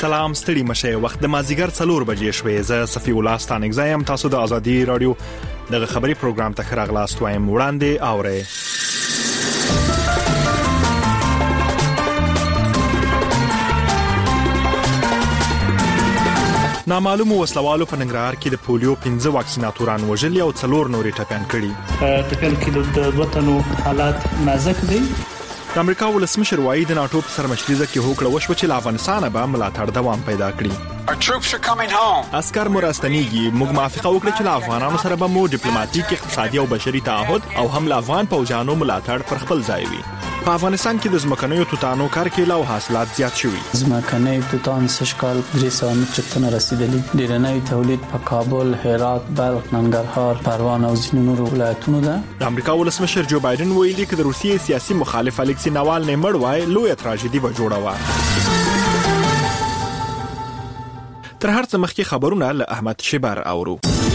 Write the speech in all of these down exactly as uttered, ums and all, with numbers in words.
سلام ستړي مشه وخت د مازیګر څلور بجې شوې. زه صفی الله ستانګ زایم. تاسو د ازادي رادیو دغه خبري پروګرام ته راغلاست وایم. وړاندې اورئ. نامعلوم وسلوالو په ننګرهار کې د پولیو پنځه واکسیناتوران وژلي او څلور نورې ټپيان کړي. ټپيان کې د وطنو حالات نازک دي. د امریکا ولسمشر وایي د ناتو په سرمشريزه کې هوکړه وشوه چې افغانستان به ملاتړ دوام پیدا کړي. عسكر مرستنیږي. موږ موافقه وکړه چې افغانانو سره به مو ډیپلوماټیک، اقتصادي او بشري تعهد او هم افغان پوځانو ملاتړ پر خپل ځای وي. په افغانستان کې د ځمکنیو توتانو کارکېله او حاصلات زیات شوي. ځمکني توتان سشکال درې سوه متره ټنه رسیدلي. ډیرنۍ تولید په کابل، هرات، بلخ، ننګرهار، پروان او ځینو نورو ولایتونو ده. د امریکا ولسمشر جو بایدن ویلي چې د روسیې سیاسي مخالف الکسی ناوالنی مړ وای لویه تراژیدي به جوړه وه. تر هر څه مخکې خبرونه له احمد شبر اورو.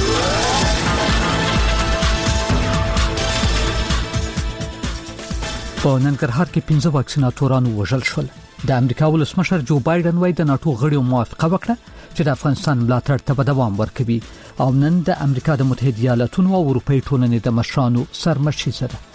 په ننګرهار کې پنځه واکسیناتوران وژل شول. د امریکا ولسمشر جو بایدن وايي د ناتو غړو موافقه وکړه چې د افغانستان ملاتړ ته دوام ورکوي او نن د امریکا د متحده ایالاتونو او اروپای ټولنې د مشرانو سرمشریزه ده.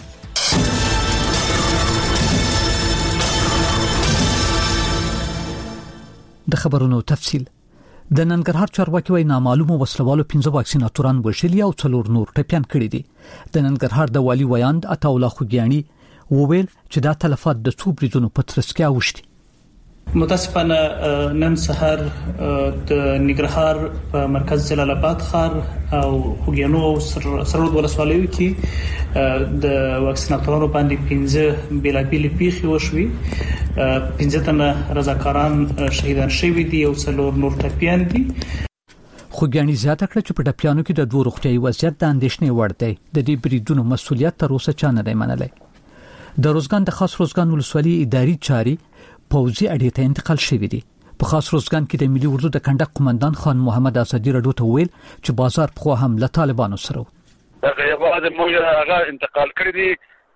د خبرونو تفصیل. د ننګرهار چارواکي وايي نامعلومه وسلوالو پنځه واکسیناتوران وژلي او څلور نور ټپيان کړي دي. د ننګرهار د والي ویاند عطا الله خوګیانی وویل چې دا تلفات د څو بریدونو په ترڅ کې اوښتي. متاسفانه نن سحر د ننګرهار په مرکز جلال آباد ښار او خوګیانو او سرود ولسوالیو کې د واکسیناتورانو باندې پنځه بیلابېلې پیښې وشوي. پنځه تنه رضاکاران شهیدان شوي دي او څلور نور ټپيان دي. خوګیانی زیاته کړه چې په ټپيانو کې د دوه روغتيایي وضعیت د اندېښنې وړ دی. د دې بریدونو مسؤلیت تر اوسه چا نه دی منلی. د روزګان د خاص روزګان ولسوالۍ اداري چاري پوځي اړې ته انتقال شوې دي. په خاص روزګان کې د ملي اردو د کنډک قومندان خان محمد ازادي رډو ته ویل چې بازار په هم له طالبانو سره هغه یوازې موږ هغه انتقال کړی دي.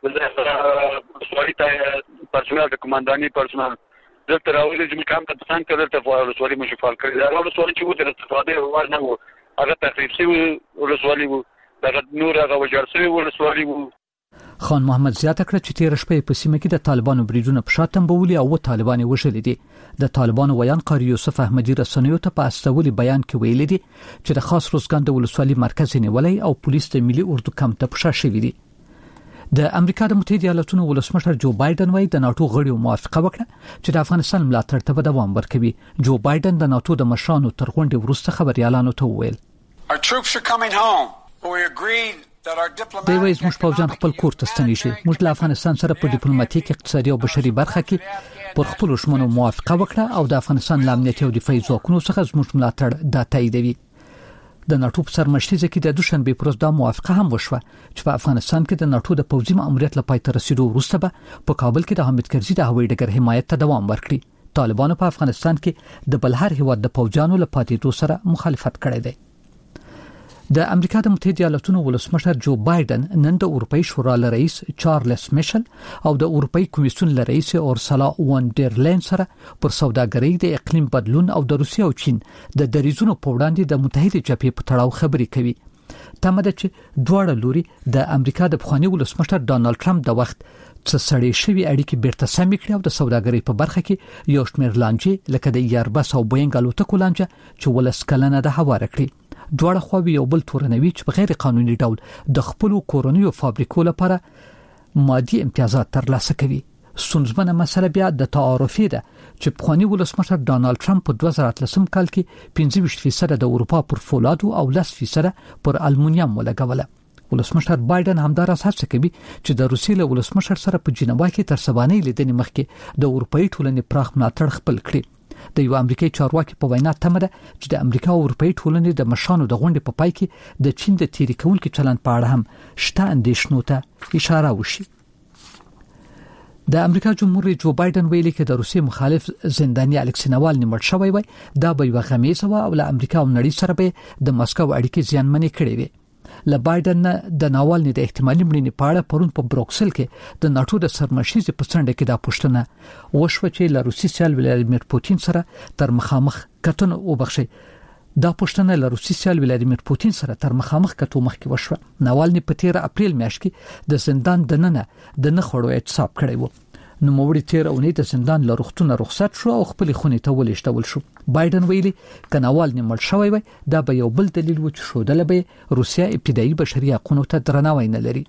ولسوالۍ ته پرسونل د قومنداني پرسونل دلته راولي چې کوم ته څنګه کړل ته ولسوالۍ مشو فعال کړی. دا ولسوالۍ چې وته استفاده وړ نه وو. هغه تخریب شوی ولسوالۍ وو. دا نور هغه وجر شوی ولسوالۍ وو. خان محمد زیاته کړه چې تیر شپه په سیمه کې د طالبانو بریدونه په شاتم بوولي او طالبان وژل دي. د طالبانو ویان قاری یوسف احمدی رسنیو ته په استولي بیان کې ویل دي چې د خاص روزګان د ولسوالۍ مرکز نیولای او پولیس د ملي اردو کمپ ته پښه شوی دي. د امریکا د متحده ایالاتونو ولسمشر جو بایدن وايي د ناتو غړو موافقه وکړه چې د افغانستان ملاتړ ته دوام ورکوي. جو بایدن د ناتو د مشرانو تر غونډې وروسته خبريالانو ته وویل Our troops are coming home. We agreed دی وایي زموږ پوځیان خپل کور ته ستنې شي. موږ له افغانستان سره په ډیپلوماټیک، اقتصادي او بشري برخه کې پر خپل ژمنو موافقه وکړه او د افغانستان له امنیتي او دفاعي ځواکونو څخه زموږ ملاتړ دا تاییدوي. د ناتو په سرمشريزه کې د دوشنبه پر ورځ دا موافقه هم وشوه چې په افغانستان کې د ناتو د پوځي ماموریت لپاره تر رسیدو وروسته به په کابل کې د حامد کرزي د هوایي ډګر حمایت ته دوام ورکړي. طالبانو په افغانستان کې د بلهر هیواد د پوځانو لپاره د سره مخالفت کړی دی. د امریکا د متحده ایالاتونو ولسمشر جو بایدن نن د اروپאי شورا له رئیس چارلز میشل او د اروپאי کمیسیون له رئیس اورسلا وان ډر لین سره پر سوداګرۍ د اقلیم بدلون او د روسیې او چین د دریزونو په وړاندې د متحده جبهې په تړاو خبرې کوي. تمه ده چې دواړه لوري د امریکا د پخوانی ولسمشر ډانلډ ټرمپ د وخت څه سړې شوی اړیکې بیرته سمې کړي او د سوداګرۍ په برخه کې یو شمېر لانجې لکه د ایربس او بوینګ الوتکو لانجه چې ولس کلنه د هواره کړي. دواړه خواوې یو بل تورنوي چې په غیر قانوني ډول د خپل کورونیو فابریکو لپاره مادي امتیازات ترلاسه کوي. ستونزمنه مسله بیا د تعارفي ده چې پخوانی ولسمشر ډانلډ ټرمپ په دوه زره اتلسم کال کې پنځه ویشت فیصد د اروپا پر فولادو او لس فیصد پر المونیم ولګوله. ولسمشر بایدن همدار اساس کوي چې د روسیې له ولسمشر سره په جنیوا کې تر سبانه لیدنې مخکې د اروپאי ټولنې پراخ ملاتړ خپل کړي. د یو امریکایي چارواکي په وینا تمه ده چې د امریکا او اروپאי ټولنې د مشرانو د غونډې په پای کې د چین د تیری کولو چلند په اړه هم شته اندېښنو ته اشاره وشي. د امریکا جمهور رئیس جو بایدن ویلي چې د روسیې مخالف زنداني الکسی ناوالنی مړ شوی وای دا به یو غمیزه و او له امریکا او نړۍ سره به د مسکو اړیکې زیانمنې کړې وي. ل بایدن د ناوالني د احتمالي مړینې په اړه پرون په بروکسل کې د ناتو د سرمشيزي په څنډه کې دا پوښتنه وشوه چې له روسي سیال ولادیمیر پوتین سره تر مخامخ کتنه وبخشي. دا پوښتنه له روسي سیال ولادیمیر پوتین سره تر مخامخ کتو مخکې وشوه. ناوالني په تیر اپریل میاشت کې د زندان دننه د نخړو اعتصاب کړی و. نو موړي تیر اونۍ د زندان له رختونه رخصت شو او خپل خونې ته ولېشتول شو. بایدن ویلي کناوال نیمل شوی وي دا به یو بل دلیل و چې شودل به روسیا ابتدایي بشري حقوقو ته درناوی نه لري.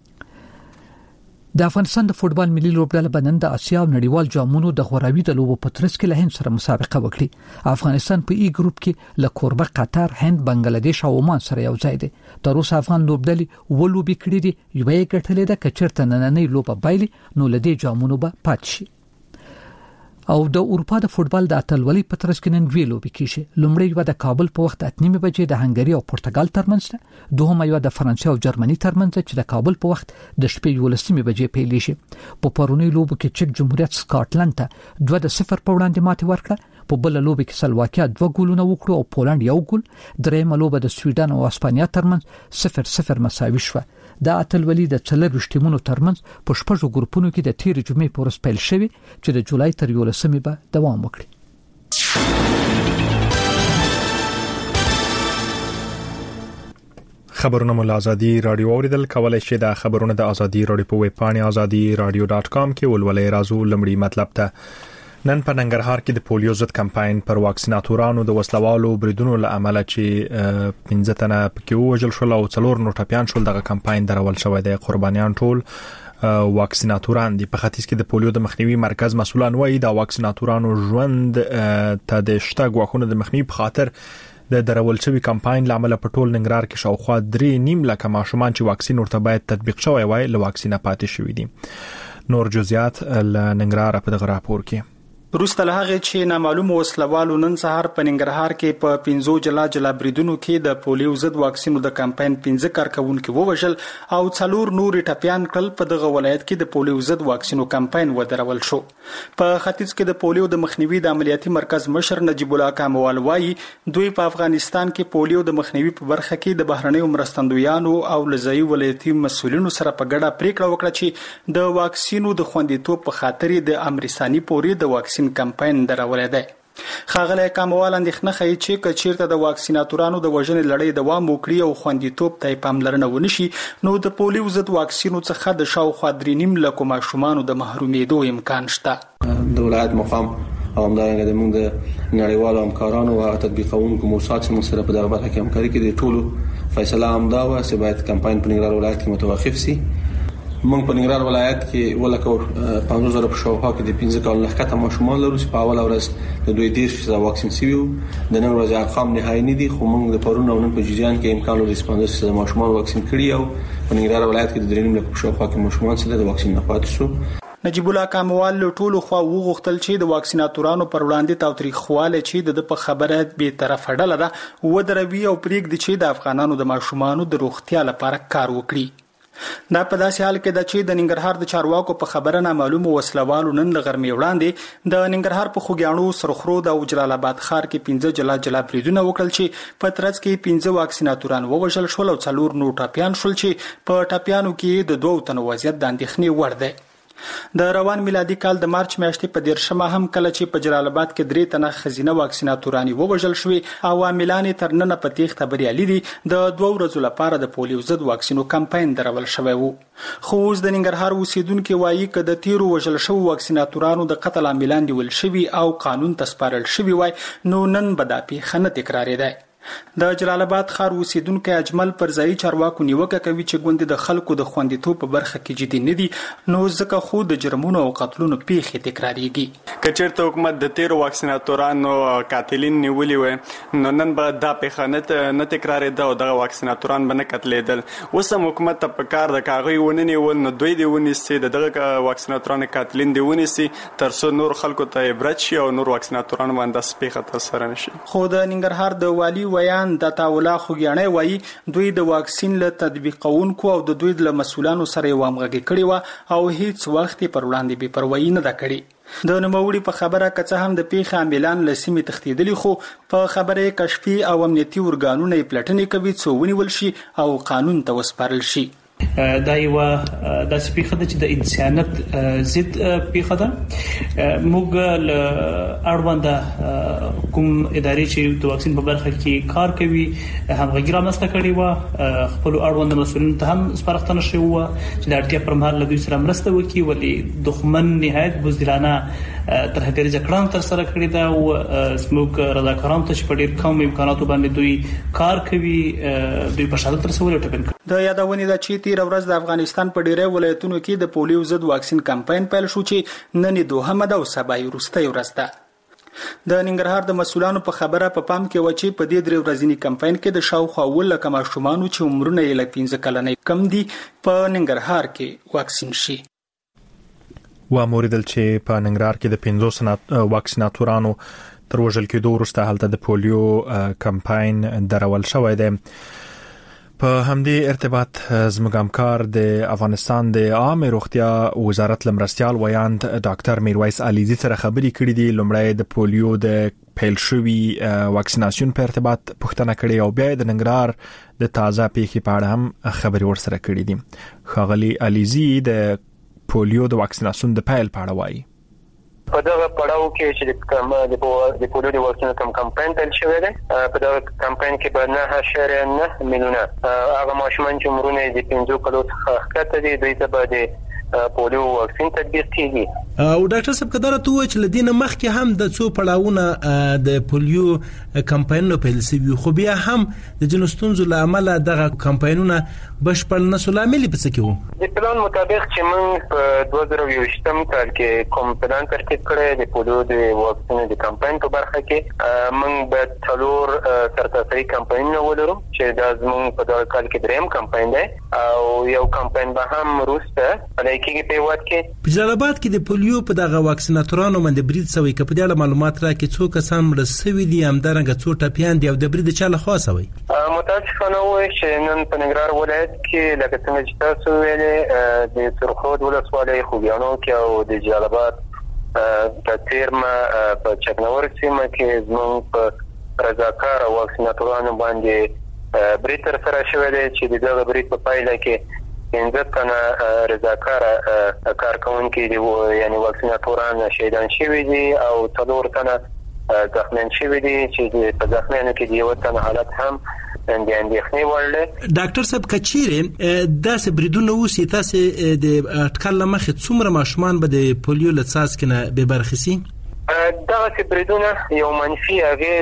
د افغانستان د فوتبال ملي لوبډله بنن د اسیا او نړیوال جامونو د غوراوي د لوبو په ترڅ کې له هند سره مسابقه وکړي. افغانستان په ای ګروپ کې له کوربه قطر، هند، بنگلاديش او عمان سره یو ځای دي. تر اوسه افغان لوبډلې ولوبي کړې دي، یو یې ګټلې ده کچرته نننۍ لوبه بایلي نو لدې جامونو به پات شي. او د اروپا د فوتبال د اتلولۍ په ترڅ کې نن دوی لوبي کیږي. لومړی یو د کابل په وخت اته نیمه بجې د هنګري او پرتګال ترمنځ ده، دوهم یو د فرانسې او جرمني ترمنځ چې د کابل په وخت د شپې یولسمه بجې پیل شي. په پرونی لوبو کې چک جمهوریت سکاټلند ته دوه د صفر په وړاندې ماتې ورکړه. په بل لوبو کې سلواکیا دوه ګولونه وکړو او پولند یو ګول. درېمه لوبه د سویډن او اسپانیا ترمنځ صفر صفر مساوي شوه. دا اتلولي د څلور ټیمونو ترمنځ په شپږو ګروپونو کې د تیر جمعې په ورځ پیل شوی چې د جولای تر یولسمې به دوام وکړي. خبرونه مو آزادي رادیو اوریدل کولای شئ د خبرونه د آزادي رادیو په ویب پاڼه آزادي رادیو ډاټ کام کې ولولې رازو لمړی مطلب ته. نن په ننګرهار کې د پولیو ضد کمپاین پر واکسیناتورانو د وسلوالو بریدونو له امله چې پنځه تنه پکې وژل شول او څلور نور ټپيان شول. دغه کمپاین درول شوی دی. قربانیان ټول واکسیناتوران دي. په ختیځ کې د پولیو د مخنیوي مرکز مسؤلان وایي دا واکسیناتورانو ژوند ته د شته غواخونو د مخنیوي په خاطر د درول شوی کمپاین لامل په ټول ننګرهار کې شاوخوا درې نیم لک ماشومان چې واکسین ورته باید تطبیق شوی وای له واکسینه پاتې شوی دي. نور جزئیات ل ننګرهار په دغه راپور کې. روسته له هغه چې نامعلوم وسلوالو نن سهار په ننګرهار کې په پنځو جلا جلا بریدونو کې د پولیو ضد واکسینو د کمپاین پنځه کارکونکو ووژل او څلور نور ټپيان کړل. په دغه ولایت کې د پولیو ضد واکسینو کمپاین ودرول شو. په ختیځ کې د پولیو د مخنیوي د عملیاتي مرکز مشر نجیب الله کاموال وایي دوی په افغانستان کې پولیو د مخنیوي په برخه کې د بهرنیو مرستندویانو او لزایي ولایتي مسولینو سره په ګډه پریکړه وکړه چې د واکسینو د خوندیتوب په خاطر د امرستاني پوري د واکسین کمپاین درولې ده. خاغله کاموال اندېښنه ښیي چې کچیرته د واکسیناتورانو د وژنې لړۍ دوام وکړي او خوندیتوب ته پاملرنه ونشي نو د پولیو ضد واکسینو څخه د شاوخوا درې نیم لکو ماشومانو د محرومیدو امکان شته. د ولایت مقام او همدارنګه د موږ د نړیوالو همکارانو او تطبیقونکو موسسات سره په دغه برخه کې همکاري کوي. د ټولو فیصله همدا و چې باید کمپاین په ننګرهار ولایت کې متوقف شي. موږ په ننګرهار ولایت کې ولکه پنځه زره په شاوخوا کې د پنځه کال لخته ماشومان لرو چې په اوله ورځ د دوی دیش فیصد واکسین شوي وو. د نن ورځې ارقام نهایي نه دي خو موږ د پرون او نن په جریان کې امکان لري چې پنځه فیصد ماشومان واکسین کړي او په ننګرهار ولایت کې د درې نیم لک په شاوخوا کې ماشومان سره د واکسین نه پاتې شو. نجیب الله کاموال له ټولو خوا وغوښتل چې د واکسیناتورانو پر وړاندې تاوتریخواله چې د په خبره به طرفه ډله ده ودروي او پریږدي چې د افغانانو د ماشومانو د روغتیا لپاره کار وکړي. دا په داسې حال کې د چې د ننګرهار د چارواکو په خبره نامعلوم وسلوالو نن د غرمې وړاندې د ننګرهار په خوګیاڼو، سرخرود او جلال آباد ښار کې پنځه جلا جلا بریدونه وکړل چې په ترڅ کې پنځه واکسیناتوران ووژل شول او څلور نور ټپيان شول چې په ټپيانو کې د دوه تنو وضعیت د اندېښنې وړ دی. د روان میلادي کال د مارچ میاشتې په دیرشمه هم کله چې په جلال آباد کې درې تنه خزینه واکسیناتورانی ووژل شوې او عاملان تر نن په تیښته بریالي دي. د دوه ورځو لپاره د پولیو ضد واکسینو کمپاین درول شوی وو. خو اوس د ننګرهار اوسیدونکو وایي چې د تیرو وژل شوو واکسیناتورانو د قتل عاملان نیول شوي او قانون ته سپارل شوي وای نو نن به دا پیښه نه تکرارېده. د جلال آباد ښار اوسیدونکو اجمل پرځای چارواکو نیوکه کوي چې ګوند د خلکو د خوندیتوب په برخه کې جدي نه دي نو ځکه خو د جرمونو او قتلونو پیښې تکرارېږي. کچېرته حکومت د تیرو واکسیناتورانو قاتلین نیولي وي نو نن به دا پیښه نه تکرارېده او دغه واکسیناتوران به نه قتلېدل. اوس هم حکومت ته په کار د کاغۍ ونه نیول نو دوی دې ونیسي د دغه واکسیناتورانو قاتلین دې ونیسي تر څو نور خلکو ته عبرت شي او نور واکسیناتوران باندې داسې پیښه ترسره نه شي. خو د ننګرهار د والي ویان د تاولا خوګیانه وایي دوی د واکسین له تطبیقونکو او د دوی د مسولانو سره وامغږي کړي و او هیڅ وخت پر وړاندې بې پروايي نه ده کړې. د نوموړي په خبره کڅه هم د پیښې عاملان له سیمې تښتېدلي خو په خبره کشفي او امنیتي ورګانونه یې پلټنې کوي څو ونیول شي او قانون ته وسپارل شي. دا یو د سپیخه د چې د انسانیت ضد پیښه ده. موږ له اړوند کوم ادارې چې د واکسین په برخه کې کار کوي همغږي رامنځته کړې و خپل اړوند مسؤلین ته هم سپارښتنه شوې و چې د اړتیا پر مهال له دوی سره مرسته وکړي ولې دښمن نهایت بزدلانه تر هغه ځکړان تر سره کړی دا او زموږ رضاکاران ته چې په ډیر کم امکاناتو باندې دوی کار کوي دوی په شاده تر څو ټاکل کړي. د یادونې د چې تیر ورځ د افغانستان په ډیری ولایتونو کې د پولیو ضد واکسین کمپاین پیل شو چې نن دوهمه ده او سبا یې وروستۍ ورځ ده. د ننګرهار د مسؤلانو په خبره په پام کې و چې په دې درې ورځنی کمپاین کې د شاوخوا ولکه ماشومان چې عمرونه یې له پنځه کلنې کم دي په ننګرهار کې واکسین شي. و موریدل چې په ننګرهار کې د پنځوس واکسیناتورانو تر وژل کېدو وروسته هلته د پولیو کمپاین درول شوی دی. په همدې ارتباط زموږ همکار د افغانستان د عامه روغتیا وزارت لمرستيال ویاند ډاکټر میرویس علیزی سره خبرې کړې دي. لومړی د پولیو د پیل شوی واکسیناسیون په ارتباط پوښتنه کړې او بیا د ننګرهار د تازه پیښې په اړه هم خبرې ورسره کړې دي. ښاغلي علیزی د پولیو د واکسیناسیون د پیل په اړه وایي. په دغه پړاو کې چې د د پولیو د واکسین کم کمپاین پیل شوی دی په دغه کمپاین کې به نه اعشاریه نه میلیونه هغه ماشومان چې عمرونه د پنځو کلو څخه ښکته دي دوی ته به د پولیو واکسین تطبیق کیږي. او ډاکټر صاحب کدار ته و چې لدینه مخکې هم د څو پړاوونه د پولیو کمپاینونو پیل شوی خو بیا هم د جنستونزو لامل دغه کمپاینونه بشپړ نسل عامل په څه کې وو. د پلان مطابق چې موږ په دوه زره یوویشتم کال کې کوم پلان ترتیب کړی د پولیو د واکسین د کمپاین په برخه کې موږ به څلور سرتاسري کمپاینونه ولرو چې دا زموږ په دغه کال کې دریم کمپاین دی او یو کمپاین به هم وروسته پلی کېږي په هېواد کې. په جلال آباد کې د پولیو په دغه واکسیناتورانو باندې برید شوی که په دې اړه معلومات راکړي څو کسان مړه شوي دي همدارنګه څو ټپیان دي او د برید چا لخوا شوی؟ متاسفانه وایي چې نن په ننګرهار ولایت کې لکه څنګه چې تاسو ویلې د سرخود ولسوالۍ خوږیانو کې او د جلال آباد په تیرمه په چکنور سیمه کې زموږ په رضاکار واکسیناتورانو باندې برید ترسره شوی دی چې د دغه برید په پایله کې پنځه تنه رضاکار کارکونکي دي یعنی واکسیناتوران شهیدان شوي دي او څلور تنه زخمیان شوي دي چې په زخمیانو کې د یو تن حالت هم د اندېښنې وړ دی. ډاکټر صاحب کچېرې داسې بریدونه وشي تاسې د اټکل له مخې څومره ماشومان به د پولیو له څاڅکي نه بې برخې شي؟ دغه بریدونه یو منفي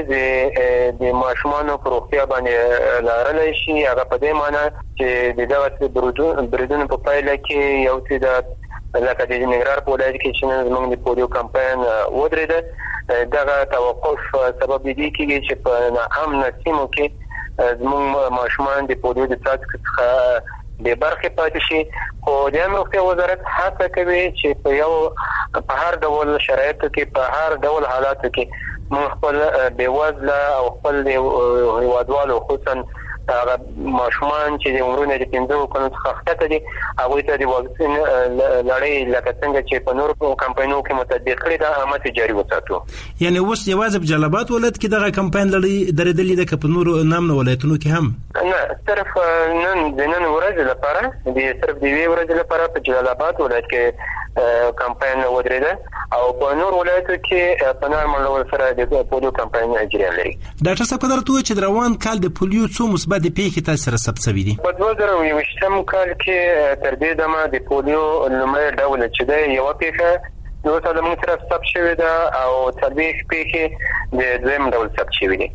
اغېز د ماشومانو په روغتیا باندې لرلی شي. هغه په دې معنی چې د دغه بریدونو په پایله کې یو څه د لکه د ننګرهار په ولایت کې چې زموږ د پولیو کمپاین ودرېده دغه توقف سبب دې کېږي چې په ناامنه سیمو کې زموږ ماشومان د پولیو د څاڅکي څخه بې برخې پاتې شي. خو د عامه روغتیا وزارت هڅه کوي چې په یو په هر ډول شرایطو کې په هر ډول حالاتو کې موږ خپل بېوزله او خپل هیوادوالو خصوصا هغه ماشومان چې د عمرونه د پنځو کلونو څخه ښکته دي هغوی ته د واکسین لړۍ لکه څنګه چې په نورو کمپاینونو کې متطبیق کړې ده هماسې جاري وساتو. یعنی اوس یوازې په جلال آباد ولایت کې دغه کمپاین لړۍ درېدلې ده که په نورو نامنو ولایتونو کې هم؟ نه صرف نن د نن ورځې لپاره د صرف د یوې ورځې لپاره په جلال آباد ولایت کې کمپاین ودرېده او په نور ولایتو کې په نارمل ډول سره د پولیو کمپاین جریان لري. ډاکټر صاحب کدار ته چې روان کال د پولیو څو مثبت پیښې تاسو سره ثبت شوي دي؟ په دوه زره یوویشتم کال کې تر دې دمه د پولیو لومړی ډول چې دی یوه پیښه یو څه زموږ سره ثبت شوې ده او څلوېښت پیښې د دویم ډول ثبت شوي دي.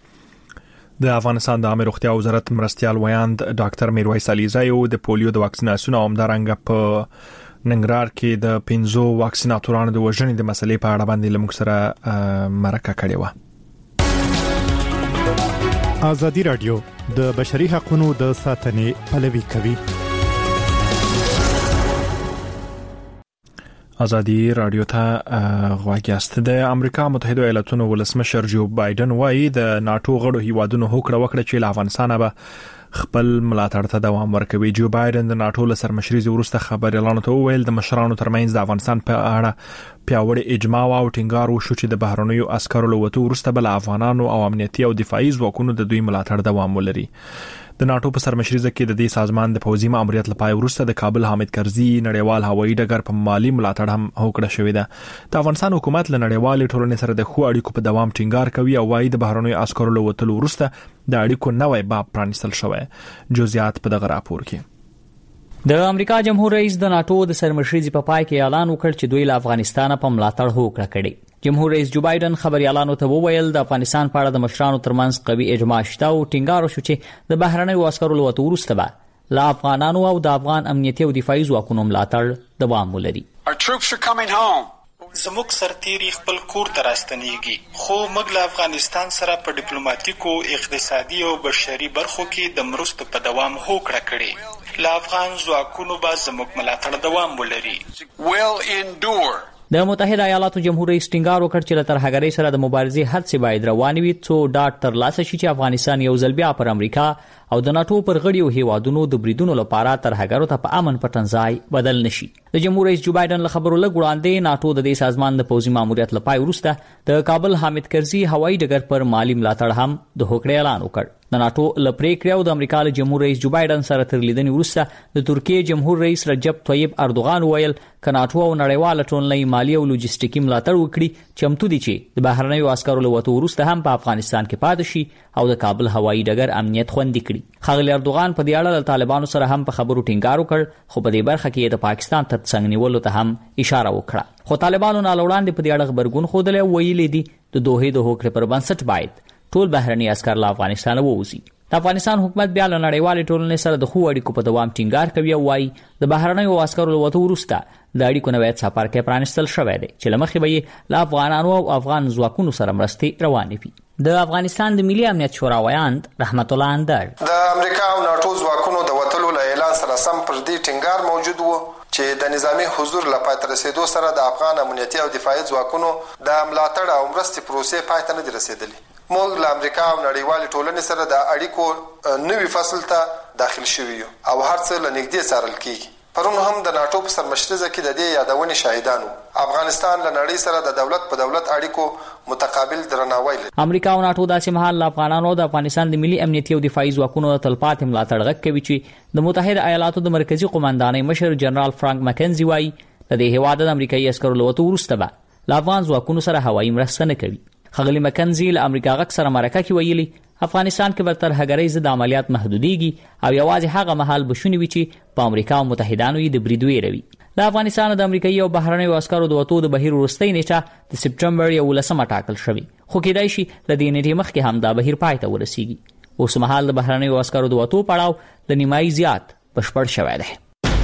د افغانستان د عامه روغتیا وزارت مرستيال ویاند ډاکټر میرویس علیزی د پولیو د واکسیناسیون او همدارنګه په ننګرهار کې د پنځو واکسیناتورانو د وژنې د مسلې په اړه باندې لمږ سره مرکه کړې و. ازادي رادیو د بشري حقوقو د ساتنې پلوي کوي. ازادي رادیو ته غواګیاست. د امریکا متحده ایالاتونو ولسمشر جو بایدن وایي د ناتو غړو هیوادونو هوکړه وکړه چې له افغانستان به خپل ملاتړ ته دوام ورکوي. جو بایدن د ناتو له سرمشري وروسته خبري اعلان وکړ د مشرانو ترمنځ د افغانستان په اړه پیاوړی اجماع او ټینګار وشو چې د بهرنیو عسکرو له وته وروسته بل افغانانو او امنیتي او دفاعي ځواکونو د دوی ملاتړ دوام ولري. د ناتو په سرمشري کې د دې سازمان د پوځي ماموریت لپاره وروسته د کابل حامد کرزي نړیوال هوایي ډګر په مالی ملاتړ هم هوکړه شوې ده. د افغانستان حکومت له نړیوال ټولنې سره د خو اړیکو په دوام ټینګار کوي او وايي د بهرنیو عسکرو له وته وروسته د اړیکو نوې باب پرانیستل شوی. جزئیات په دغه راپور کې. د امریکا جمهور رئیس د ناتو د سرمشري په پای کې اعلان وکړ چې دوی له افغانستان په ملاتړ هوکړه کړې. جمهور رئیس جو بایدن خبري اعلانو ته وویل د افغانستان په اړه د مشرانو ترمنځ قوي اجماع شته او ټینګار وشو چې د بهرنیو عسکرو له وته وروسته به له افغانانو او د افغان امنیتي او دفاعي ځواکونو ملاتړ دوام ولري. زموږ سرتیري خپل کور ته راستنیږي، خو موږ له افغانستان سره په ډیپلوماټیکو، اقتصادي او بشري برخو کې د مرستو په دوام هوکړه کړې. له افغان ځواکونو به زموږ ملاتړ دوام ولري. د متحده ایالاتو جمهور رئیس ټینګار وکړ چې له ترهګرۍ سره د مبارزې هڅې باید روانې وي څو ډاډ ترلاسه شي چې افغانستان یو ځل بیا پر امریکا او د ناتو پر غړیو هیوادونو د بریدونو لپاره ترهګرو ته په امن پټنځای بدل نشي. د جمهور رئیس جو بایدن له خبرو لږ وړاندې ناتو د دې سازمان د پوځي ماموریت لپاره وروسته د کابل حامد کرزي هوایي ډګر پر مالی ملاتړ هم د هوکړې اعلان وکړ. د ناتو له پریکړې او د امریکا له جمهور رئیس جو بایدن سره تر لیدنې وروسته د ترکیې جمهور رئیس رجب طیب اردوغان ویل ک ناتو او نړیواله ټولنې مالی او لوجستیکي ملاتړ وکړي چمتو دي چې د بهرنیو عسکرو له وته وروسته هم په افغانستان کې پاتې شي او د کابل هوایي ډګر امنیت خوندي کړي. ښاغلی اردوغان په دې اړه له طالبانو سره هم په خبرو ټینګار وکړ خو په دې برخه کې د پاکستان تر څنګ نیولو ته هم اشاره وکړه. خو طالبانو نه وړاندې په دې اړه خبرګون ښودلی او ویلي دي د دوحې د هوکړې پر بنسټ باید ټول بهرني عسکر له افغانستان ووځي. د افغانستان حکومت بیا له نړیوالې ټولنې سره د خو اړیکو په دوام ټینګار کوي او وايي د بهرنیو عسکرو له وته وروسته د اړیکو نوې څپرکی پرانیستل شوی دی چې له مخې به یې له افغانانو او افغان ځواکونو سره مرستې روانې وي. د افغانستان د ملي امنیت شورا ویاند رحمت الله اندر د امریکا او ناتو ځواکونو د وتلو له اعلان سره سم پر دې ټینګار موجود وو چې د نظامی حضور له پای ته رسیدو سره د افغان امنیتي او دفاعي ځواکونو د ملاتړ او مرستې پروسې پای ته نه دي رسیدلې. موږ له امریکا او نړیوالې ټولنې سره د اړیکو نوي فصل ته داخل شوي یو او هر څه له نږدې څارل کیږي. پرون هم د ناتو په سرمشرۍ کې د دې یادونې شاهدانو. افغانستان له نړۍ سره د دولت په دولت اړیکو متقابل درناوی لري. امریکا او ناتو داسې مهال له افغانانو د افغانستان د ملي امنیتي او دفاعي ځواکونو د تلپاتې ملاتړ غږ کوي چې د متحده ایالاتو د مرکزی قومندانۍ مشر جنرال فرانک مکنزي وایي د دې هیواد د امریکایي عسکرو له وته وروسته به له افغان ځواکونو سره هوایي مرسته نه کوي. ښاغلی مکنزي له امریکا غږ سره مرکه کې ویلي افغانستان کې به ترهګرۍ ضد عملیات محدودېږي او یوازې هغه مهال به شونې وي چې په امریکا او متحدانو یې د برید ویروي. د افغانستان د امریکایي او بهرنیو عسکرو د وتو د بهیر وروستۍ نیټه د سپټمبر یولسمه ټاکل شوې خو کېدای شي له دې نیټې مخکې هم دا بهیر پای ته ورسیږي. اوس مهال د بهرنیو عسکرو د وتو پړاو د نیمایي زیات بشپړ شوی دی.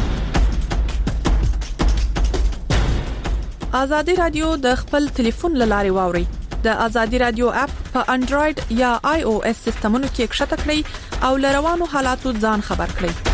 ازادي رادیو د خپل ټلیفون له لارې واوري. د ازادي رادیو اپ په انډراید یا آی او اس سیستمونو کې کښته کړئ او له روانو حالاتو ځان خبر کړئ.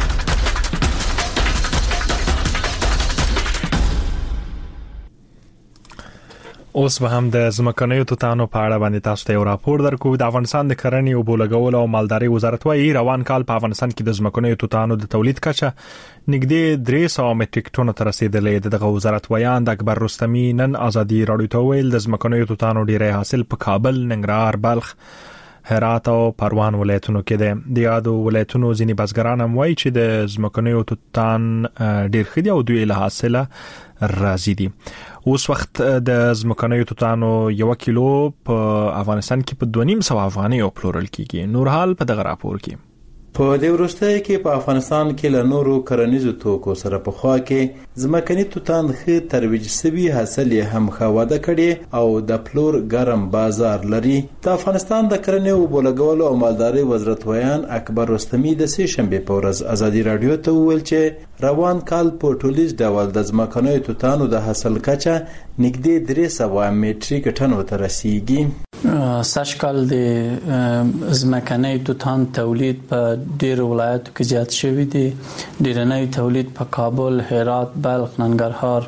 اوس به هم د ځمکنیو توتانو په اړه باندې تاسو ته یو راپور درکو. د افغانستان د کرنې او بولګولو او مالدارۍ وزارت وايي روان کال په افغانستان کې د ځمکنیو توتانو د تولید کچه نږدې درې سوه میټریک ټنو ته رسیدلې. دغه وزارت ویاند اکبر رستمی نن ازادي رادیو ته ویل د ځمکنیو توتانو ډیری حاصل په کابل، ننګرهار، بلخ، هرات او پروان ولایتونو کې ده. د یادو ولایتونو ځینې بزګران هم وایي چې د ځمکنیو توتان ډیر ښه دي او دوی له حاصله راضي دي. اوس وخت د ځمکنیو توتانو یو کیلو په افغانستان کې په دوه نیم سوه افغانۍ پلورل کیږي. نورحال په دغه راپور کې په دې وروستۍ کې په افغانستان کې له نورو کرنیزو توکو سره په خوا کې ځمکني توتان ښه ترویج شوي حاصل یې هم ښه وده کړې او د پلور ګرم بازار لري. د افغانستان د کرنې او بولګولو او مالدارۍ وزارت ویان اکبر رستمی د سې شنبې په ورځ ازادي رادیو ته وویل چې روان کال په ټولیز ډول د ځمکنیو توتانو د حاصل کچه نږدې درې سوه میټریک ټنو ته رسیږي. سږ کال د ځمکني توتان تولید په ډېرو ولایتو کې زیات شوی دی. ډېرنی تولید په کابل، هرات، بلخ، ننګرهار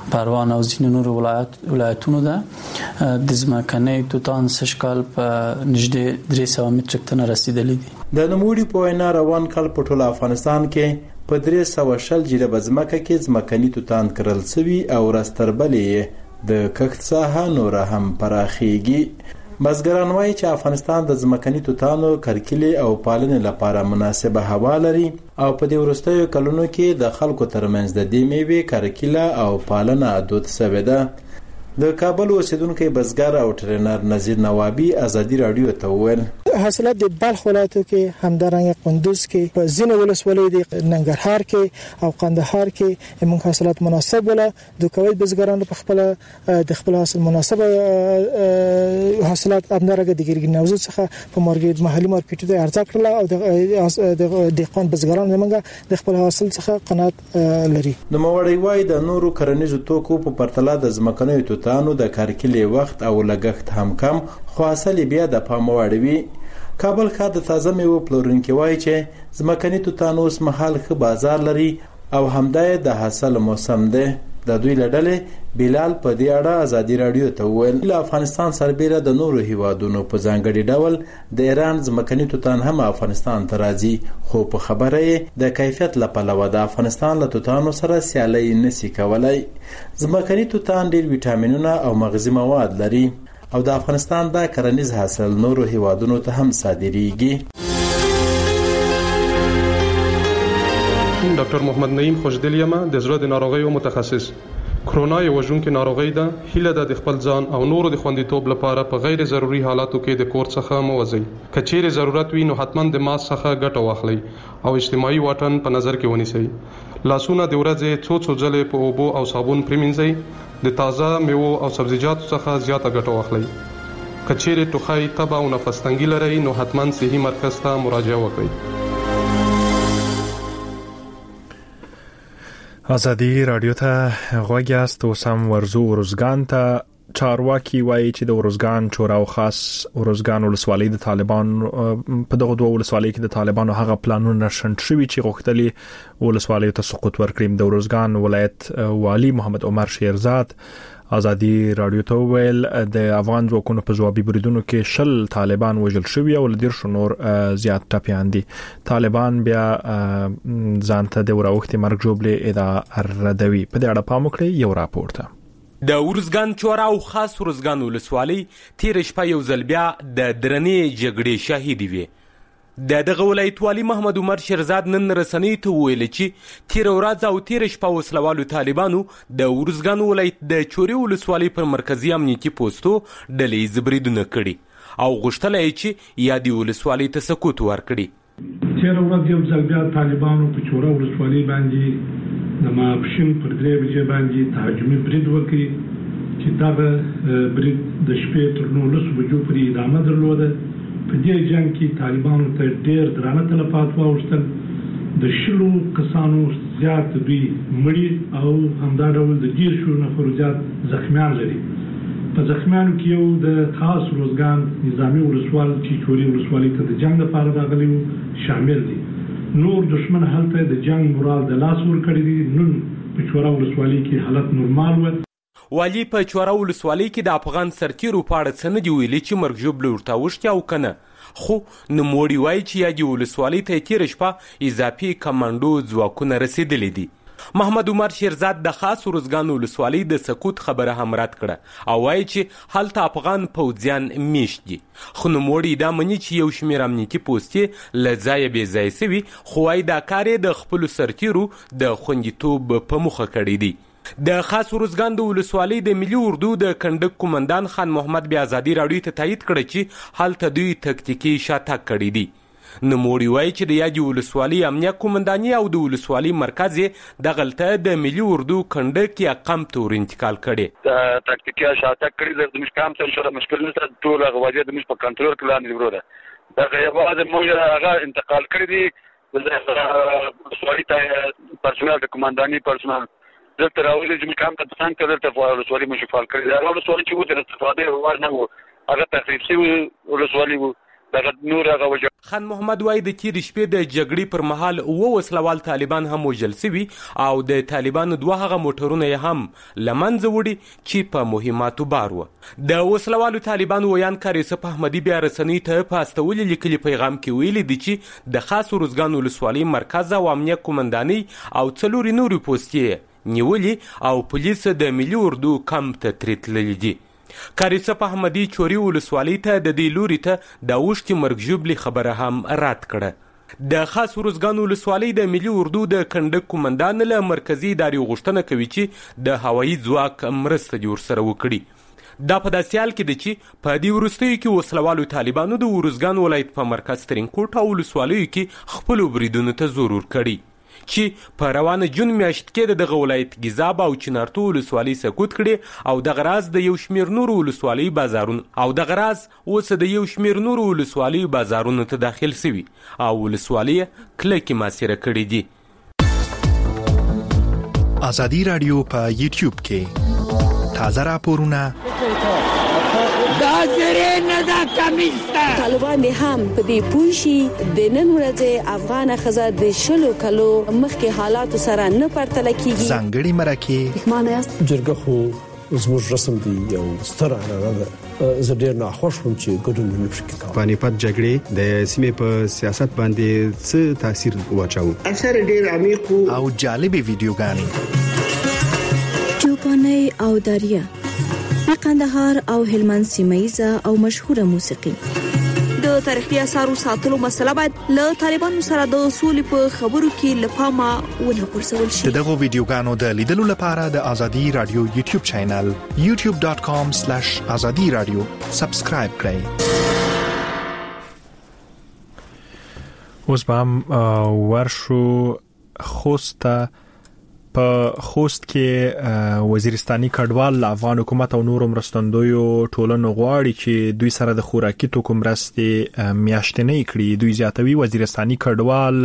پروان او ځینو نور ولایت ولایتونو ده د ځمکنۍ توتان سشکال په نږدې درې سوه متر تنه رسیدلی دي. د نوموړي په وینا روان کال په ټول افغانستان کې په درې سوه شل جریبه ځمکه کې ځمکني توتان کرل شوي او راستربلې د کښت ساحه نور هم پراخیږي. بزګران وایي چې افغانستان د ځمکني توتانو کرکیلې او پالنې لپاره مناسبه هوا لري او په دې وروستیو کلونو کې د خلکو ترمنځ د دې میوې کرکیله او پالنه دود شوې ده. د کابل اوسیدونکو بزګر او ټرینر نذیر نوابی ازادي رادیو ته وویل حاصلات د بلخ ولایتو کې همدارنګه کندوز کې په ځینو ولسوالۍ د ننګرهار کې او قندهار کې موږ حاصلات مناسب ولا د کوي بزګرانو په خپل د خپل حاصل مناسب حاصلات همدارنګه د ګرګین نوزو څخه په مارکیټ محلي مارکیټ ته ارزه کړل او د دهقان بزګرانو موږ د خپل حاصل څخه قناعت لري. نو موړی وای د نورو کرنیزو توکو په پرتله د ځمکنیو توتانو د کارکلې وخت او لګښت هم کم خو حاصل بیا د پام وړ وي. کابل ښار د تازه میوو پلورونکي وایي چې ځمکني توتان اوس مهال ښه بازار لري او همدا د حاصل موسم دی. د دوی لړلې بلال په دې اړه ازادي رادیو ته وویل له افغانستان سربېره د نورو هیوادونو په ځانګړي ډول د ایران ځمکني توتان هم افغانستان ته راځي خو په خبره یې د کیفیت له پلوه د افغانستان له توتانو سره سیالي نشي کولای. ځمکني توتان ډېر ویټامینونه او مغذي مواد لري او د افغانستان د کرنیز حاصل نورو هیوادونو ته هم صادریږي. ډاکټر محمد نعیم خوشدلیمه د زړه د ناروغیو متخصص. کرونا یو وژونکې ناروغي ده. هیله ده د خپل ځان او نورو د خوندیتوب لپاره په غیر ضروري حالاتو کې د کور څخه مه وځئ. که چیرې ضرورت وي نو حتما د ماسک څخه ګټه واخلئ او اجتماعي واټن په نظر کې ونیسئ. لاسونه د ورځې څو څو ځلې په اوبو او صابون پریمنځئ. د تازه میوو او سبزیجاتو څخه زیاته ګټه واخلئ. که چیرې ټوخی، تبه او نفس تنګي لرئ نو حتما صحي مرکز ته مراجعه وکړئ. ازادي رادیو ته غوږ یاست. اوس هم ورزو ورزګان ته. چارواکي وایي چې د ورزګان چوره او خاص ورزګان ولسوالۍ د طالبان په دغه دوه ولسوالۍ کې د طالبانو هغه پلانونه شنډ شوي چې غوښتلي ولسوالۍ ته سقوط ورکړي. د ورزګان ولایت والی محمد عمر شیرزاد ازادي رادیو ته ویل د افغان ځواکونو په ځوابي بریدونو کې شل طالبان وژل شوي او لدیر شنور زیات ټپیان دي. طالبان بیا ځانته د وراوختي مرګ جوړلې ادعا ردوي. په دې اړه پام وکړئ یو راپور ته. د ورزګان چوره او خاص ورزګان ولسوالۍ تیر شپه یو ځل بیا د درنې جګړې شاهد وي. د دغه ولایت والی محمد عمر شیرزاد نن رسنۍ ته ویل چې تیر ورځ او تیر شپه وسلوالو طالبانو د ورزګان ولایت د چوري ولسوالۍ پر مرکزی امنیتي پوسټو ډلې زبریدونه کړي او غوښتل یې چې یادې ولسوالۍ ته سقوط ورکړي. تیر ورځ یو ځل بیا طالبانو په چوره ولسوالۍ باندې د ماپښین پر درې بجې باندې تهاجمي برید وکړي چې دغه برید د شپې تر نولسو بجو پورې ادامه درلوده. په دې جنګ کې طالبانو ته ډېر درانه تلفات واوښتل. د شلو کسانو زیات دوی مړي او همدا ډول د ډېر شو نفرو زیات زخمیان لري. په زخمیانو کې یو د خاص روزګان نظامي ولسوال چې چوري ولسوالۍ ته د جنګ لپاره راغلي وو شامل دي. نور دشمن هلته د جنگ مورال د لاس ور کړی دي. نن په چوره ولسوالۍ کې حالت نورمال و. والی په چوره ولسوالۍ کې د افغان سرتیرو په اړه څه نه دي ویلي چې مرګ ژوبله ورته اوښتې او که نه. خو نوموړي وایي چې یادې ولسوالۍ ته تېره شپه اضافي کمانډو ځواکونه رسېدلي دي. محمد عمر شیرزاد د خاص ورزګان ولسوالۍ د سقوط خبره هم رد کړه او وایي چې هلته افغان پوځیان میشت دي. خو نوموړي دا مني چې یو شمېر امنیتي پوستې له ځایه بې ځایه سوي خو وایي دا کار یې د خپلو سرتیرو د خوندیتوب په موخه کړی دی. د خاص ورزګان د ولسوالۍ د ملي اردو د کنډک قومندان خان محمد بیا ازادي راډیو ته تایید کړی چې هلته دوی تکتیکي شاتګ کړی دی. نوموړي وایي چې د یادې ولسوالۍ امنیه قومنداني او د ولسوالۍ مرکز یې دغلته د ملي اردو کنډک یا قم ته ور انتقال کړی. تکتیکي شاتګ کړی د زموږ کام سره شوره مشکل نشته. ټول هغه وجه د موږ په کنټرول کې لاندې وروره دغه یوازې موږ هغه انتقال کړی دی. ولسوالۍ ته پرسونل د قومنداني پرسونل دلته راولي چې موږ کام ته څنګه ته دلته ولسوالۍ موږ فعال کړی. دا ولسوالۍ چې وو د استفادې وړ نه وو. هغه تخریب شوي ولسوالۍ وو. دغه نور هغه وجه. خان محمد وای د تیر شپې د جګړې پر مهال و وسلوال طالبان هم وژل شوي او د طالبانو دوه هغه موټرونه هم لمنځه وړي چې په مهماتو بار و. د وسلوالو طالبانو ویان کار یوسف احمدي بیا رسنۍ ته په استولي لیکلي پیغام کې ویلي دي چې د خاص ارزګان ولسوالۍ مرکز او امنیه قومندانۍ او څلورې نورې پوستې نیولي او پولیس د ملي اردو کمپ ته ترې تللي دي. کاریصف احمدي چوري ولسوالۍ ته د دې لوري ته د اوښتې مرګ ژوبلې خبره هم رد کړه. د خاص ارزګان ولسوالۍ د ملي اردو د کنډک قومندان له مرکزي ادارې غوښتنه کوي چې د هوایي ځواک مرسته دې ورسره وکړي. دا په داسې حال کې ده چې په دې وروستیو کې وسلوالو طالبانو د ارزګان ولایت په مرکز ترینکوټ او ولسوالیو کې خپلو بریدونو ته زور ورکړي چې په روانه جون میاشت کې د دغه ولایت ګیزاب او چنارتو ولسوالۍ سقوط کړي او دغه راز د یو شمېر نورو ولسوالۍ بازارونو او دغه راز اوس د یو شمېر نورو ولسوالۍ بازارونو ته داخل سوي او ولسوالۍ کلکې محاصره کړي دي. ازادي رادیو په یوټیوب کې تازه راپورونه دا زری نه دا کمیسته طالبان هم په دې پوښي د نن ورځې افغان خزه د شلو کلو مخکې حالات سره نه پرتله کیږي. ځانګړي مرکه معنی است جرګه خو زموږ رسم دی یو ستر عنعنه ده. زه ډیر ناخوښ وم چې ګډون نه شي کېدای. پانیپت جګړې د سیمې په سیاست باندې څه تاثیر واچاو؟ اثر ډیر عمیق او جالبه ویډیوګانې چوپاني او دریا قندهار او هلمند سیمایزه او مشهوره موسیقي. د تاریخي اثارو ساتلو مسله باید له طالبانو سره د اصول په خبرو کې لپاره ونه پرسول شي. دغه ویډیوګانو د لیدلو لپاره د ازادي رادیو یوټیوب چینل یوټیوب ډاټ کام سلیش ازادي رادیو سبسکرایب کړئ. اوس به ورشو خوسته په خوست کې وزیرستاني کډوال افغان حکومت او نور مرستندویو ټولنو غواړي چې دوی سره د خوراکي توکو مرستې میاشتنۍ کړي. دوی زیاتوي وزیرستاني کډوال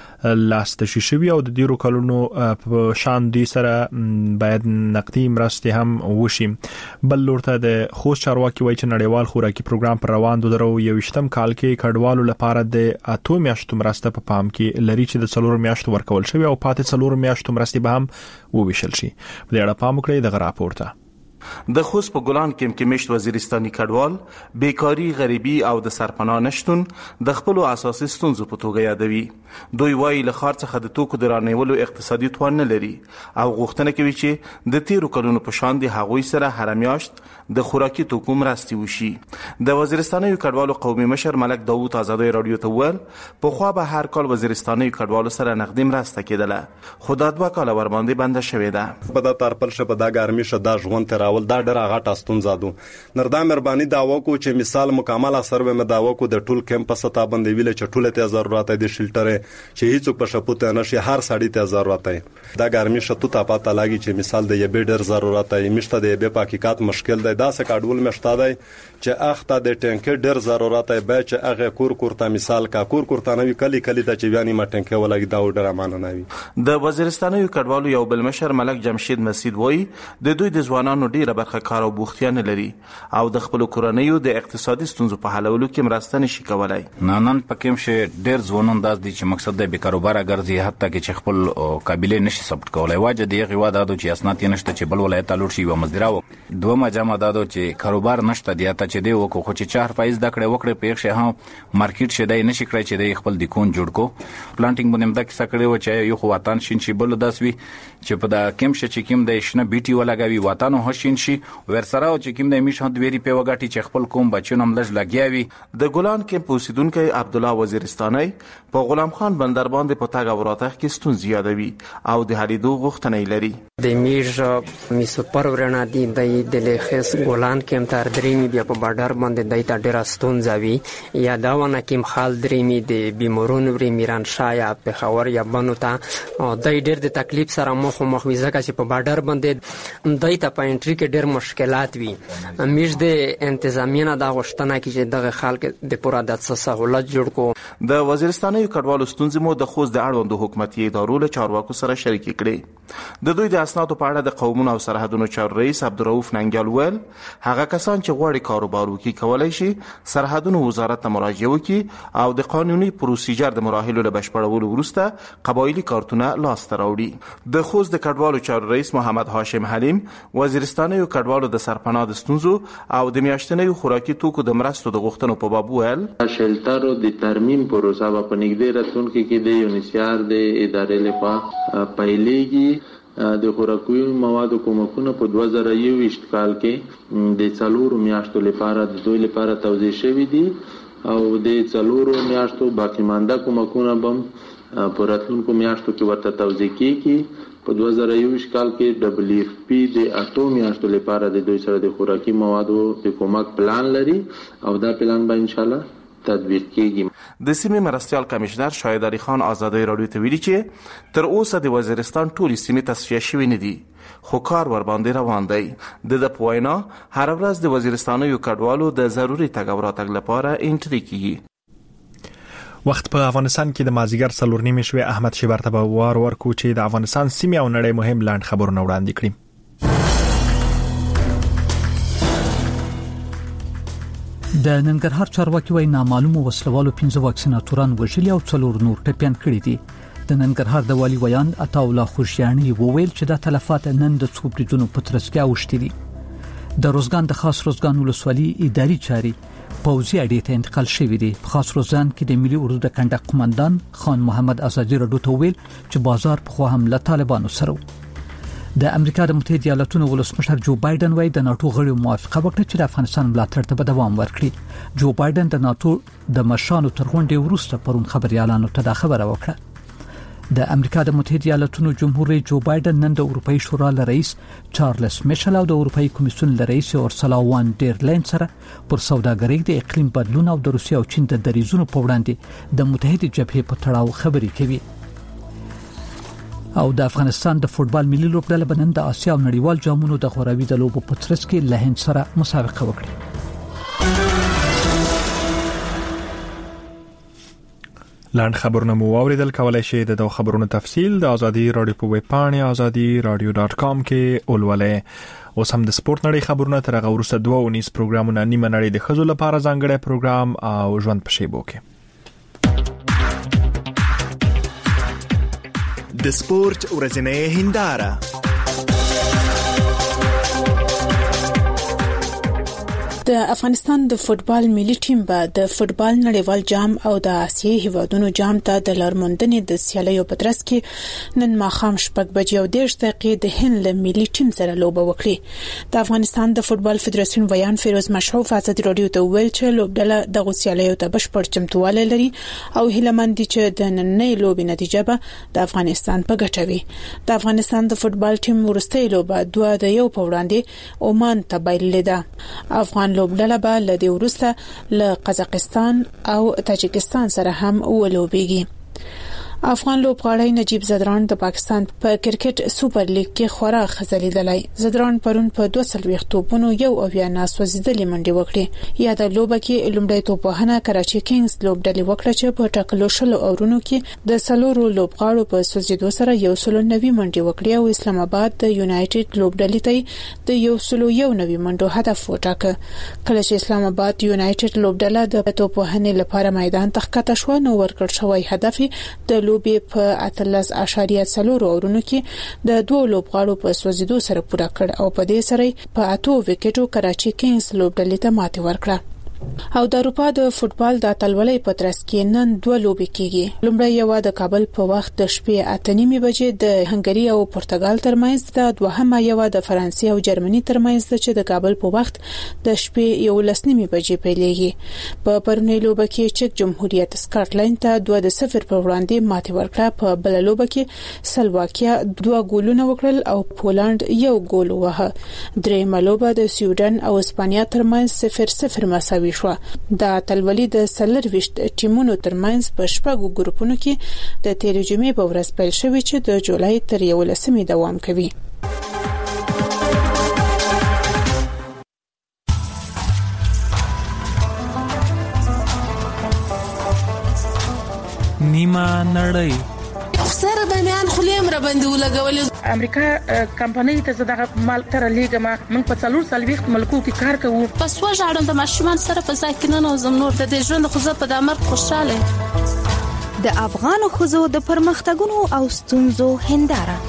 لاستشي شوی او د ډیرو کلونو په شان دوی سره باید نقدي مرستې هم وشي. بل لورته د خوست چارواکي وایي چې نړیوال خوراکي پروګرام پر روان د درو یوشتم کال کې کډوالو لپاره د اتو میاشتو مرسته په پام کې لري چې د څلور میاشتو ورکول شوی او پاتې څلور میاشتو مرستې به هم وویشل شي. په دې اړه پام وکړئ دغه راپور ته. د خوست په ګلان کې کې مشت وزیرستاني کډوال بیکاری غریبي او د سرپناه نشټون د خپل اساسي ستونزو په توګه یادوي. دوی وايي له خار څخه د توکو درانیولو اقتصادي توان نه لري او غوښتنه کوي چې د تیرو کلونو په شان دي هغوی سره هر میاشت د خوراکي توکو مرستې وشي. د وزیرستاني کډوالو قومي مشر ملک داوود ازادي رادیو ته وویل په خو به هر کال وزیرستاني کډوالو سره نقدي مرسته کېدله خو دا دوه کال ور باندې بنده شوې ده. په دا ترپل شه په دا ګرمي شه دا ژوند تر اول دا ډېر غټه ستونزه ده. نردا مهرباني دا وکړو چې مثال مکمل اثر به مدا وکړو د ټول کیمپس ته باندې ویل چې ټول ته ضرورت دی شلټر چې هیڅ په شپوت نه شي هر سړی ته ضرورت دی. دا ګرمي شته ته پاته لاګي چې مثال د یبه ډېر ضرورت دی مشته د یبه پاکیکات مشکل دی دا څه کډول مشته دی چې اخته د ټینک ډېر ضرورت دی به چې هغه کور کورته مثال کا کور کورته نوې کلی کلی ته چې بیانې ما ټینک ولګي دا ډېر امانه نوي. د وزیرستاني کډوالو یو بل مشر ملک جمشید مسعود وایي د دوی د ځوانانو ډیره برخه کار او بوختیا نه لري او د خپل کورنیو د اقتصادي ستونزو په حلولو کې مرسته نشي کولای. نن پکې شه ډېر ځوانان داس دي چې مقصد د بیکاروبار ګرځي حتی کې چې خپل قابلیت نشي ثبت کولای واجه دی غوا دادو چې اسناد نشته چې بل ولایت لور شي و مزدرا و دوه جامه دادو چې کاروبار نشته دی ته چې دی وکړو خو چې چار فایز د کړه وکړه په ښه هم مارکیټ شه دی نشي کړی چې دی خپل د کون جوړ کو پلانټینګ باندې مدا کیسه کړی و چې یو خو وطن شین شي بل داسوي چې په دا کیم شه چې کیم د شنه بیټي ولګوي وطن هوشین شي ورسره او چې کیم د میش هند ویری په وګاټي چې خپل کوم بچو نم لږ لګیاوي. د ګلان کې پوسیدونکو عبد الله وزیرستاني په غلام خان بندر باندې په تاګ او راتګ کې ستونزې یادوي او د هلیدو غوښتنې لري. د میژ میسو پرورنا دي د لخص ګلان کې تر درېمي بیا په بارډر باندې د ایت ډیر ستونزې وي یا دا ونه کې خال درېمي د بیمورون وري میران شایا په خور یا بنو ته د ډیر د تکلیف سره مخ مخ وي ځکه چې په بارډر باندې د ایت په انټری کې ډېر مشکلات وي. موږ د انتظامیه دا غوښتنه کوي چې دغه خلک د پوره د سہولت جوړ کو. د وزیرستاني کډوالو ستونزې مو د خوست د اړوندو حکومتي ادارو له چارواکو سره شریک کړي. د دوی د اسنادو په اړه د قومونو او سرحدونو چارو رئیس عبدالرؤف ننګیال ویل هغه کسان چې غواړي کاروبار وکړي کولای شي سرحدونو وزارت ته مراجعه وکړي او د قانوني پروسیجر د مراحلو له بشپړولو وروسته قبایلي کارتونه لاسته راوړي. د خوست د کډوالو چارو رئیس محمد هاشم حلیم وزیرستاني کډوالو د سرپناه د ستونزو او د میاشتنۍ خوراکي توکو د مرستو د غوښتنو په باب ویل شلټر د ترمیم پروسه په نږدې راتلونکي کې د یونیسیار د ادارې لخوا پیلېږي. د خوراکي موادو کومکونه په دوه زره یوویشت کال کې د څلورو میاشتو لپاره د دوی لپاره توزیع شوي دي او د څلورو میاشتو باقی مانده کومکونه به په راتلونکو میاشتو کې ورته توزیع کیږي. په دوه زره یوویشت کال کې ډبلیو اف پی د اټو میاشتو لپاره د دوی سره د خوراکي موادو د کومک پلان لري او دا پلان به ان شاء الله تطبیق کیږي. د سیمې مرستیال کمشنر شاهد علي خان آزادۍ راډیو ته ویلي چې تر اوسه د وزیرستان ټولې سیمې تصفیه شوې نه دي خو کار ور باندې روان دی. د د پوینا هر ورځ د وزیرستاني کډوالو د ضروري تګ او راتګ لپاره انټری کیږي. وخت په افغانستان کې د مازیګر څلور نیمې شوې احمد شیبر ته به وار ورکو چې د افغانستان سیمې او نړۍ مهم لاند خبرونه وړاندې کړي. د ننګرهار چارواکي وايي نامعلومو وسلوالو پنځه واکسیناتوران وژلي او څلور نور ټپيان کړي دي. د ننګرهار د والي ویان عطاءالله خوشیانی وویل چې د تلفات نن د څو بریدونو په ترڅ کې اوښتي دي. د روزګان د خاص روزګان ولسوالي اداري چاري پوځي اډې ته انتقال شوې دي. په خاص روزګان کې د ملي اردو د کنډک قومندان خان محمد آزادي رډو ته ویل چې بازار په خوا هم له طالبانو سره. د امریکا د متحده ایالاتونو ولسمشر جو بایدن وايي د ناتو غړو موافقه وکړه چې د افغانستان ملاتړ ته دوام ورکړي. جو بایدن د ناتو د مشانو تر غونډې وروسته پرون خبريالانو ته دا خبره وکړه. د امریکا د متحده ایالاتونو جمهور رئیس جو بایدن نن د اروپאי شورا رئیس چارلز میشل او د اروپאי کمیسیون رئیس اورسلا وان ډیر لاین سره پر سوداګرۍ د اقلیم بدلون او د روسیې او چین د دریزونو په وړاندې د متحده جبهې په تړاو خبرې کوي. او د افغانستان د فوتبال ملي لوبډله بنن د آسیا او نړیوال جامونو د غوراوي د لوبو په ترڅ کې له هند سره مسابقه وکړه. لاند خبرونه مو اوریدل. کولای شئ د دوه خبرونو تفصیل د ازادي رادیو په ویب پاڼه ازادي رادیو ډاٹ کام کې ولولئ. اوس هم د سپورت نړۍ خبرونه تر هغه وروسته دوه ونیس پروګرامونه نیمه نړۍ د خزو لپاره ځانګړی پروګرام او ژوند په شیبو کې. د سپورت ورځنۍ هنداره. د افغانستان د فوتبال ملي ټیم به د فوتبال نړیوال جام او د آسیایي هیوادونو جام ته د لارموندنې د سیالیو په ترڅ کې نن ماښام شپږ بجې او دېرش دقیقې د هند له ملي ټیم سره لوبه وکړي. د افغانستان د فوتبال فدراسیون ویان فیروز مشعوف ازادي رادیو ته ویل چې لوبډله د سیالیو ته بشپړ چمتووالی لري او هیله مند دي چې د نننۍ لوبې نتیجه به د افغانستان په ګټه وي. د افغانستان د فوتبال ټیم وروستۍ لوبه دوه د یو په وړاندې عمان ته بایللې ده. افغان لوبډله به له دې وروسته له قزاقستان او تاجکستان سره هم ولوبېږي. افغان لوبغاړی نجیب زدران د پاکستان په کرکټ سوپر لیګ کې خورا خزلیدلی. زدران پرون په دوه سلويخ توپونو یو او یا ناسوځیدلې منډي وکړي. یا د لوبه کې لومړی توپوهنه کراچي کینګز لوبډلې وکړه چې په ټاکلو شلو اورونو کې د سلورو لوبغاړو په سوځیدو سره یو سلو نوي منډي وکړي او اسلام آباد د یونایټډ لوبډلې ته د یو سلو یو نوي منډو هدف وټاکه. کله چې اسلام آباد یونایټډ لوبډله د توپوهنې لپاره میدان ته ښکته شو نو ورکړ شوی هدف د لوبې په اتلس اشاریه څلور اورونو کې د دوه لوبغاړو په سوځیدو سره پوره کړ او په دې سره په اتو وکټو کراچي کینګز لوبډلې ته ماتې ورکړه. او د اروپا د فوتبال د اتلولۍ په ترڅ کې نن دوه لوبې کیږي. لومړی یو د کابل په وخت د شپې اته نیمې بجې د هنګري او پرتګال ترمنځ ده. دوهمه یو د فرانسې او جرمني ترمنځ ده چې د کابل په وخت د شپې یو لس نیمې بجې پیلېږي. په پرونی لوبه کې چک جمهوریت سکاټلند ته دوه د صفر په وړاندې ماتې ورکړه. په بل لوبه کې سلواکیا دوه ګولونه وکړل او پولند یو ګول ووهه. درېیمه لوبه د سویډن او اسپانیا ترمنځ صفر صفر مساوي شو. د اتلولۍ د څلرويشت ټیمونو ترمنځ په شپږو ګروپونو کې د تیر جمعې په ورځ پیل شوی چې د جولای تر یولسمې دوام کوي. نیمه نړۍ. سره د میان خلیم را باندې ولګولې. امریکا کمپنۍ ته زداغه مال تر لیګما موږ په څلور سالويخت ملکو کې کار کوو. پس وژاړم د ماشومان سره په ځای کې نه نوزم نور د دې ژوند خو زه په دامر خوشاله. د افغان خزو د پرمختګونو او ستونزو هنداره.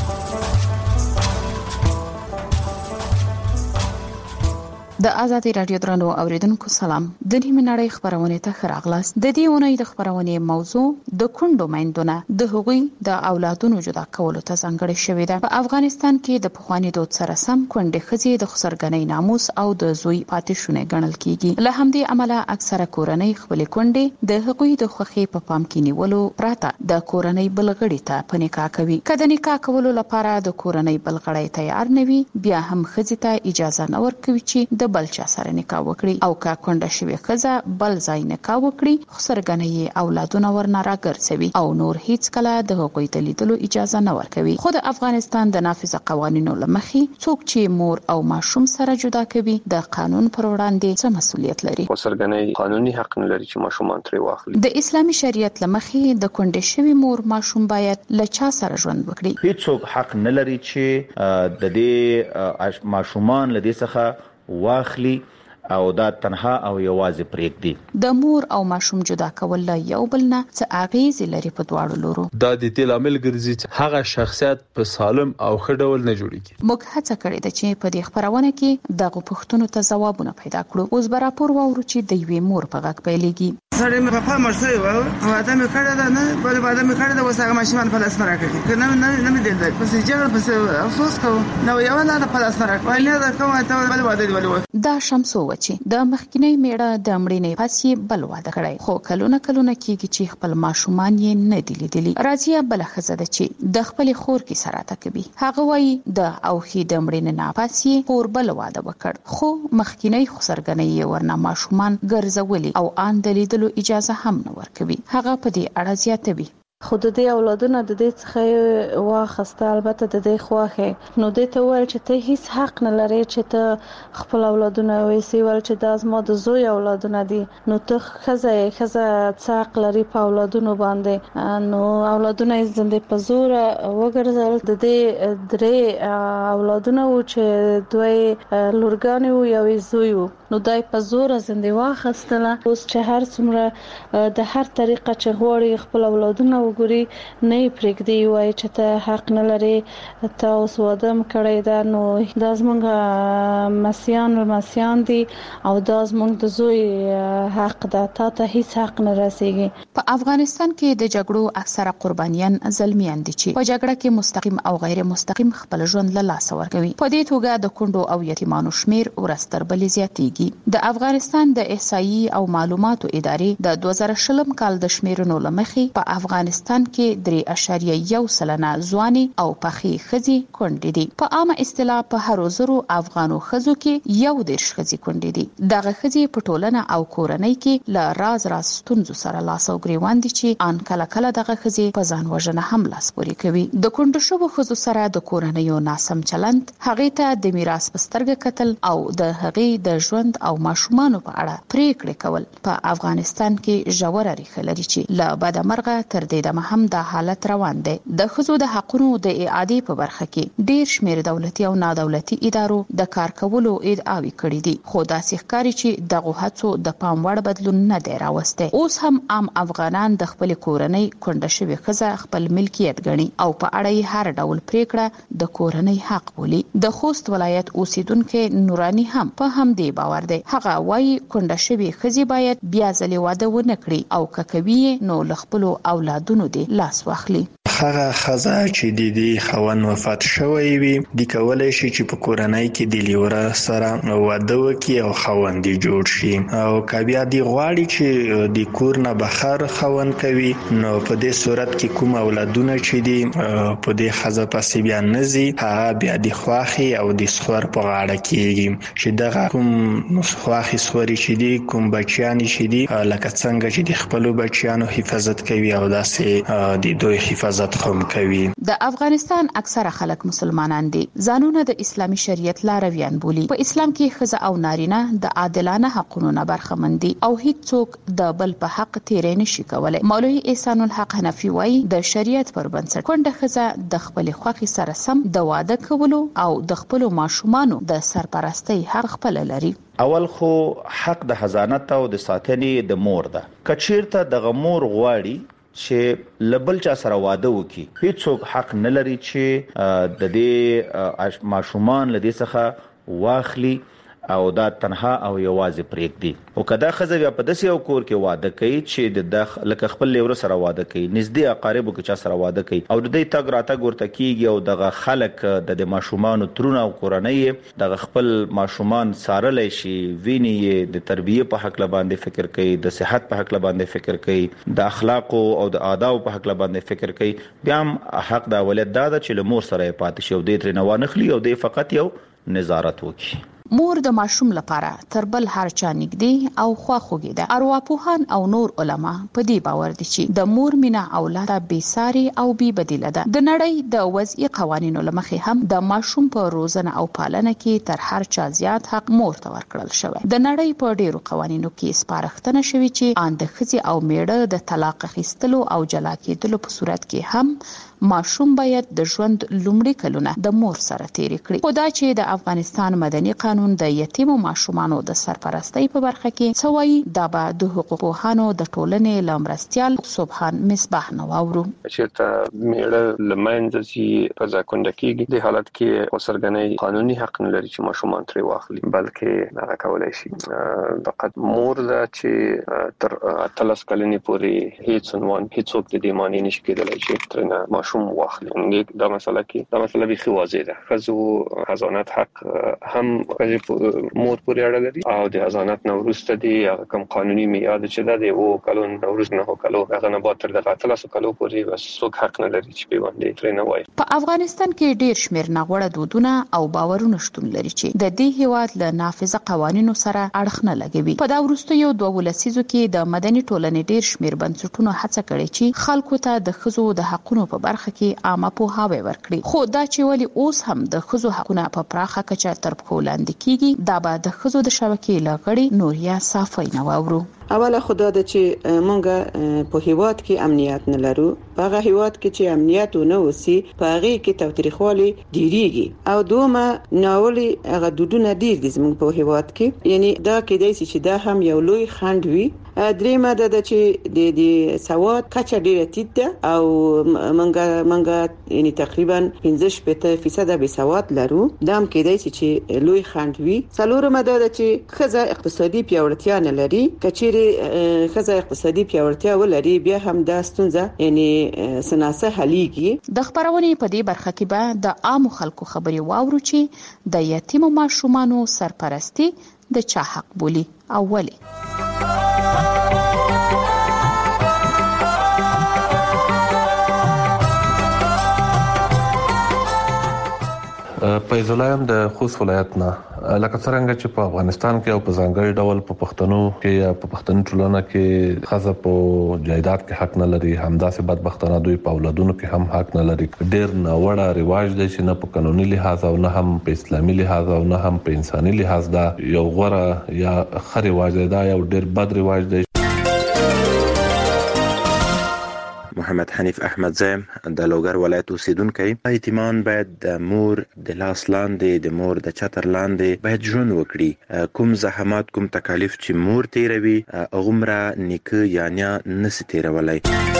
د آزادي رادیو درنو اوریدونکو سلام. د نیمه نړۍ خبرونه ته خراغلاست. د دې اونۍ د خبرونه موضوع د کندو میندونه د هغوی د اولادونو جدا کولو ته ځانګړې شوې ده. په افغانستان کې د پخوانی دود سره سم کندې خزي د خسرګنۍ ناموس او د زوی پاتې شونه ګڼل کیږي. له همدې عمله اکثره کورنۍ خپل کندې د هغوی د خوخي په پام کې نیولو پراته د کورنۍ بلغړی ته په نکاح کوي. کله نکاح کولو لپاره د کورنۍ بلغړی تیار نوي بیا هم خزي ته اجازه نه ورکوي چې د بل چا سره نکاح وکړي او کا کونډه شوی خزه بل ځای نکاح وکړي خسرګنۍ اولادونه ورنه راګرځوي او نور هیڅ کله د حقوقي لیدلو اجازه نه ورکوي. خو د افغانستان د نافذه قوانینو لمخې څوک چې مور او ماشوم سره جدا کوي د قانون پر وړاندې څه مسؤلیت لري. خسرګنۍ قانوني حق نه لري چې ماشومان ترې واخلي. د اسلامي شریعت لمخې د کونډه شوی مور ماشوم باید له چا سره ژوند وکړي. هیڅوک حق نه لري چې د دې ماشومان له دې څخه واخلي او دا تنها او یوازې پرېږدي. د مور او ماشوم جدا کول له یو بل نه څه اغیز لري په دواړو لورو. دا د تل عامل ګرځي چې هغه شخصیت په سالم او ښه ډول نه جوړیږي. موږ هڅه کړې ده چې په دې خبرونه کې دغه پوښتنو ته ځوابونه پیدا کړو. اوس به راپور واورو چې د یوې مور په غږ پیلېږي. سړی مې په خپل مرسته و او واده مې کړی ده نه بل واده مې کړی ده اوس هغه ماشومان په لاس نه راکړي که نه نه نه مې دل دی پس جګړه پس افسوس کوم نو یو نه په لاس نه راکړي نه دا کومه ته بل واده دی ولې دا شمسو وچی د مخکینی میړه د مړینې پسې بل واده کړی خو کلونه کلونه کېږي چې خپل ماشومان یې نه دي لیدلي. راځي بل خزه ده چې د خپل خور کې سره تکبي هغه وایي د اوخي د مړینې نه پسې خور بل واده وکړ خو مخکینی خسرګنۍ ورنه ماشومان ګرځولي او ان دلیدلو اجازه هم نه ورکوي. هغه په دې اړه زیاتوي. خو د دې اولادونه د دې څخه واخسته البته د دې خواخه نو د ته ول چې ته هیڅ حق نه لري چې ته خپل اولادونه وېسي ول چې د ازما د زوی اولادونه دي نو ته خزه خزه څاق لري په اولادونو باندې نو اولادونه یې زنده په زور وګرځول. د دې درې اولادونه و چې دوی لورګان او یو زوی نو دای په زور زنده واخستله. اوس چې هر څومره د هر طریقه چې غوړي خپل اولادونه وګوري نه پرېږدي وای چې ته حق نه لري ته اوس وادم کړی دا نو دا زمونږ مسیان او مسیان دي او دا زمونږ د زوی حق ده تا ته هیڅ حق نه رسیږي. په افغانستان کې د جګړو اکثره قربانیان زلمیان دي چې په جګړه کې مستقیم او غیر مستقیم خپل ژوند له لاسه ورکوي. په دې توګه د کندو او یتیمانو شمیر ورستر بلې زیاتېږي. د افغانستان د احصایي او معلوماتو ادارې د دوه زره شلم کال د شمیرونو لمخې په افغانستان کې درې اعشاریه یو سلنه ځواني او پخې خزي کونډې دي. په عامه اصطلاح په هر زرو افغانو خزو کې یو دیرش خزي کونډې دي. دغه خزي په ټولنه او کورنۍ کې ل راز راز ستونزو سره لاس او ګریوان دي چې ان کله کله دغه خزي په ځان وژنه هم لاس پورې کوي. د کونډو شوو خزو سره د کورنۍ ناسم چلند هغه ته د میراث پسترګه قتل او د هغه د ژوند او ماشومانو په اړه پریکړې کول په افغانستان کې ژوره ریښه لري چې لا بعد مرغه تر دې دمه هم د حالت روان دی. د ښځو د حقونو د اعادې په برخه کې ډیر شمیر دولتي او نادولتي ادارو د کار کولو ادعاوې کړې دي خو داسې ښکاري چې دغه هڅو د پام وړ بدلون نه دی راوستی. اوس هم عام افغانان د خپل کورنۍ کونډه شوې ښځه خپل ملکیت ګڼي او په اړه یې هر ډول پریکړه د کورنۍ حق بولي. د خوست ولایت اوسیدونکو نورانی هم په همدې باور دی. هغه وایي کونډه شوې ښځې باید بیا ځلې واده ونه کړي او که کوي نو له خپلو اولادونو دې لاس واخلي. هغه خزه چې د دې خوند وفات شوی وي د کولای شي چې په کورنۍ کې د لیوره سره واده وکړي او خوند جوړ شي او کبیا دی غواړي چې د کور نه بخر خوند کوي نو په دې صورت کې کوم اولادونه چې دي په دې خزه پسې بیا نزي هغه بیا د خواخي او د سخور په غاړه کېږي چې دغه کوم خواخي سخوري چې دي کوم بچیان چې دي لکه څنګه چې د خپل بچیانو حفاظت کوي او داسې د دوی حفاظت حفاظت هم کوي. د افغانستان اکثره خلک مسلمانان دي، ځانونه د اسلامي شریعت لارویان بولي. په اسلام کې ښځه او نارینه د عادلانه حقونو نه برخمن دي او هیڅ څوک د بل په حق تیری نشي کولای. مولوی احسان الحق حنفي وایي د شریعت پر بنسټ کونډه ښځه د خپل خوښي سره سم د واده کولو او د خپل ماشومانو د سرپرستۍ حق خپل لري. اول خو حق د حضانت او د ساتنې د مور ده. کچیرته د مور غواړي چې لبل چا سره واده وکي، هیڅوک حق نه لري چې د دې ماشومان لدې څخه واخلي او دا تنها او یوازې پرېږدي. او کدا خزه بیا په داسې یو کور کې واده کوي چې د لکه خپل لیور سره واده کوي، نږدې اقاربو کې چا سره واده کوي او د دې تګ راتګ ورته کیږي او دغه خلک د د ماشومان ترونه او کورنۍ دغه خپل ماشومان سارلای شي، ویني د تربیه په حق باندې فکر کوي، د صحت په حق باندې فکر کوي، د اخلاق او د آداب په حق باندې فکر کوي. بیا هم حق د ولادت دا چې له مور سره پاتې شي او د تر نه ونخلي او د فقط یو نظارت وکړي. مور د ماشوم لپاره تر بل هر چا نږدې او خواخوږي ده. ارواپوهان او نور علما په دې باور دي چې د مور مینا اولاد بې ساري او بې بدیله ده. د نړۍ د وضعي قوانینو لمخې هم د ماشوم په روزنه او پالنه کې تر هر چا زیات حق مور ته ورکړل شوی. د نړۍ په ډیرو قوانینو کې سپارښتنه شوی چې ان د ښځې او میړه د طلاق اخیستلو او جلا کېدلو په صورت کې هم ماشوم باید د ژوند لومړي کلونه د مور سره تیر کړي. خدا چې د افغانستان مدني قانون د یتیمو ماشومانو د سرپرستۍ په برخه کې سوي دا به د حقوقپوهانو د ټولنې لمرستيال سبحان مصباح نواورو. چیرته میړه لمنځه چې په ځکه کېږي د حالت کې وسرګنې قانوني حق نه لري چې ماشومان ترې واخلي، بلکې هغه کولای شي فقط مور ده چې تر اتلس کلنې پورې هیڅ عنوان هیڅوک د دې معنی نشي کېدلی چې ترنه ماشوم واخلي. دا مسله کې دا مسله به واضح ده. خزو حضانت حق هم مور پورې اړه لري او د حضانت نو وروسته دی هغه کوم قانوني میعاد چې ده دی او کلون نوروز نه کلو هغه نه به تر دغه اتلس کلو پورې بس څوک حق نه لري چې په باندې ترنه وای. په افغانستان کې ډیر شمیر ناغوړه دودونه او باورونه شتون لري چې د دې هیواد له نافذه قوانینو سره اړخ نه لګوي. په دا وروستیو دوه ولسیزو کې د مدني ټولنې ډیر شمیر بنسټونو هڅه کړې چې خلکو ته د ښځو د حقونو په برخه کې عامه پوهاوی ورکړي. خو دا چې ولی اوس هم د ښځو حقونه په پراخه کچه تر پښو لاندې کیږي، دا به د ښځو د شبکې لغړي نوریا صافی نواورو. اوله خدا د چې مونږه په هیواد کې امنیت نه لرو، په هغه هیواد کې چې امنیت نه وسی په هغه کې توتریخوالي ډیریږي او دومره ناولي هغه دودونه ډیر دي زموږ په هیواد کې. یعنی دا کېدای شي چې دا هم یو لوی خنډ وي. درېمه د چې د د سواد کچه ډیره ټیټ ده او مونږه مونږه یعنی تقریبا پنځه شپږ فیصد به سواد لرو. دا هم کېدای شي چې لوی خنډ وي. څلورمه دا چې ښځه اقتصادي پیاوړتیا نه لري. کچې ښځه اقتصادي پیاوړتیا ولري بیا هم دا ستونزه یعنی سناسه حلیږي. د خبرونې په دې برخه کې به د عام خلکو خبري واورو چې د یتیمو ماشومانو سرپرستی د چا حق بولی او ولی. فیض الله یم د خوست ولایت نه. لکه څنګه چې په افغانستان کې او په ځانګړي ډول په پښتنو کې یا په پښتني ټولنه کې خزه په جایداد کې حق نه لري، همداسې بدبختانه دوی په اولادونو کې هم حق نه لري. ډېر ناوړه رواج دی چې نه په قانوني لحاظ او نه هم په اسلامي لحاظ او نه هم په انساني لحاظ دا یو غوره یا ښه رواج دی. دا یو ډېر بد رواج دی. محمد حنیف احمد زیم د لوګر ولایت اوسیدونکی. یتیمان باید د مور د لاس لاندې د مور د چتر لاندې باید ژوند وکړي. کوم زحمات کوم تکالیف چې مور تیروي هغومره نیکه یا نیا نشي تیرولی.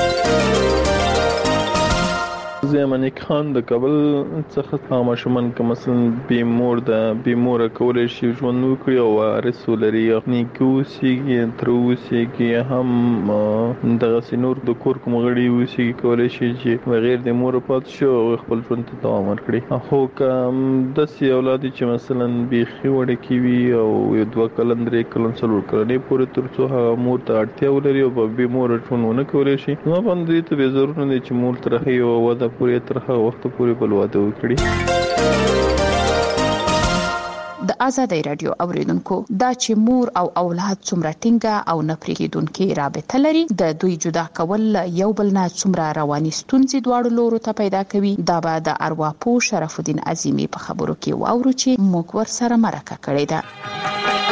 زمانیک خان د کابل څخه ماشومان که مثلا بې مور ده بې موره کولی شي ژوند وکړي او وارث ولري، نیکه اوسېږي، تره اوسېږي، هم دغسې نور د کور کوم غړي اوسېږي کولی شي چې بغیر د موره پاتې شي او خپل ژوند ته دوام ورکړي. خو که داسې اولاد چې مثلا بیخي وړکي وي او یو دوه کلن درې کلن څلور کلنې پورې تر څو هغه مور ته اړتیا ولري او په بې موره ژوند ونه کولی شي، نو باندې دې ته بې ضرور نه دی چې مور تر هغې یوه وده پورې تر هغه وخت پورې بل واده وکړي. د آزادۍ رادیو اوریدونکو دا چې مور او اولاد څومره ټینګه او نه پرېږدونکې رابطه لري د دوی جدا کول یو بل نه څومره رواني ستونزې دواړو لورو ته پیدا کوي دا به د ارواپوه شرف الدین عظیمی په خبرو کې واورو چې موږ ورسره مرکه کړې ده.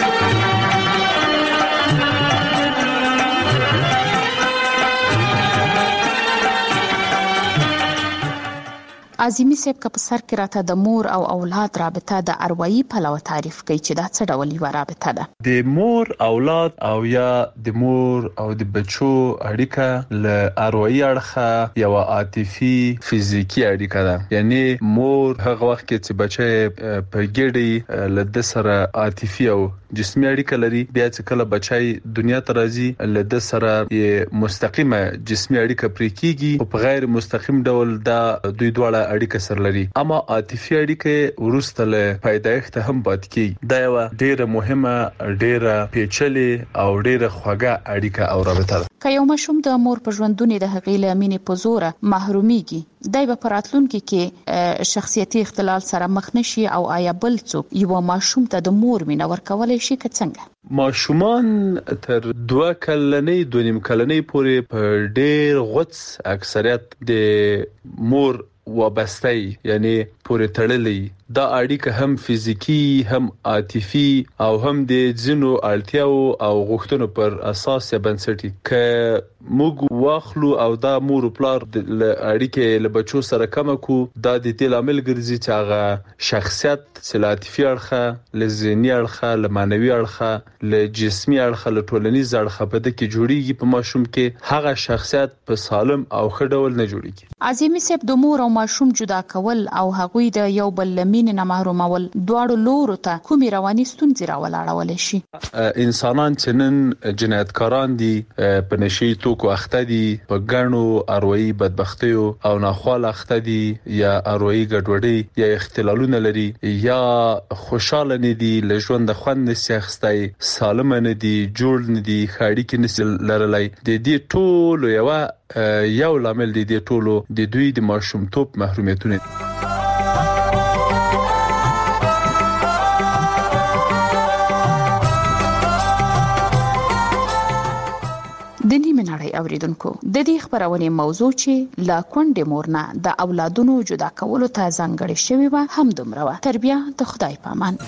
عظیمی صاحب که په سر کې راته د مور او اولاد رابطه د اروایي پلوه تعریف کوي چې دا څه ډول یو رابطه ده؟ د مور اولاد او یا د مور او د بچو اړیکه له اروایي اړخه یو عاطفي فزیکی اړیکه ده. یعنی مور هغه وخت کې چې بچي په ګډي له د سره عاطفي او جسمي اړیکه لري بیا چې کله بچي دنیا ته راځي له د سره مستقیمه جسمي اړیکه پرې کیږي او په غیر مستقیم ډول دا دوی دواړه اړیکه سره لري. اما عاطفي اړیکه ورسته له پیدایښت هم پاتې کیږي. دا یو ډیره مهمه ډیره پیچلې او ډیره خوږه اړیکه او رابطه ده. که یو ماشوم د مور په ژوندونې د هغې له مینې په زوره محرومیږي دای به په راتلونکي کې شخصیتي اختلال سره مخ نشي او آیا بل څوک یو ماشوم ته د مور مینه ورکولای شي که څنګه؟ ماشومان تر دوه کلنۍ دوه نیم کلنۍ پورې په ډېر غوڅ اکثریت د مور وابسته یعنی پورې تړلې دا اړیکه هم فزیکی هم عاطفي او هم د ځینو اړتیاو او غوښتنو پر اساس بنسټي ک موږ واخلو او دا مور پلار د اړیکې له بچو سره کم کو دا د دې عامل ګرځي چې هغه شخصیت سلاتفي اړخه له ذهني اړخه له مانوي اړخه له جسمي اړخه له ټولنیز اړخه په دې کې جوړیږي په ماشوم کې هغه شخصیت په سالم او ښه ډول نه جوړیږي. عظیمی صاحب د مور او ماشوم جدا کول او هغوی د یو بل لمین نه محرومول دواړو لورو ته کومي رواني ستونزې راولاړول شي؟ انسانان چې نن جنایتکاران دي په نشي توکو اخته دي په ګڼو اروایي بدبختیو او ناخواله اخته دي یا اروایي ګډوډي یا اختلالونه لري یا خوشاله نه دي له ژوند خوند نشي اخستای سالم نه دي جوړ نه دي خاړي کې نسل لرلای د دې ټولو یو یو لامل دی د ټولو د دوی د ماشومتوب محرومیتونه. د نیمه نړۍ اوریدونکو د دې خبرونه موضوع چې لا کونډې مورنه د اولادونو جدا کولو ته ځانګړې شوی و هم دومره و. تربیه د خدای په امان.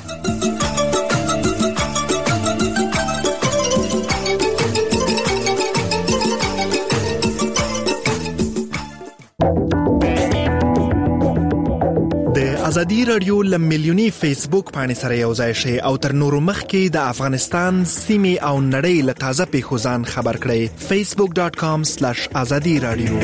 ازادي رادیو لملیونی فیسبوک باندې سره یو ځای شي او تر نورو مخکې د افغانستان سیمه او نړۍ له تازه پیښو ځان خبر کړئ. فیسبوک ډاټ کام سلیش ازادي رادیو.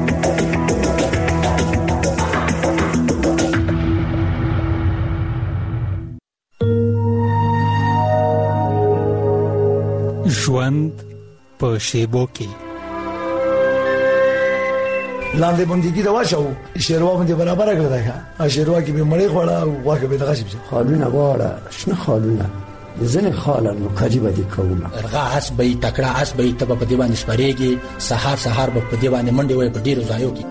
ژوند په شیبو کې لاندې باندې دا واچو شیروا باندې برابر کړل دا ښه شیروا کې به مړی خوړه او واکه به دغه شي خالونه واړه شنه خالونه ځنه خاله نو قریبه دي کومه رغه اس به تکړه اس به تب په دی باندې شپريږي سحر سحر په دی باندې منډي وای په ډیرو ځایو کې.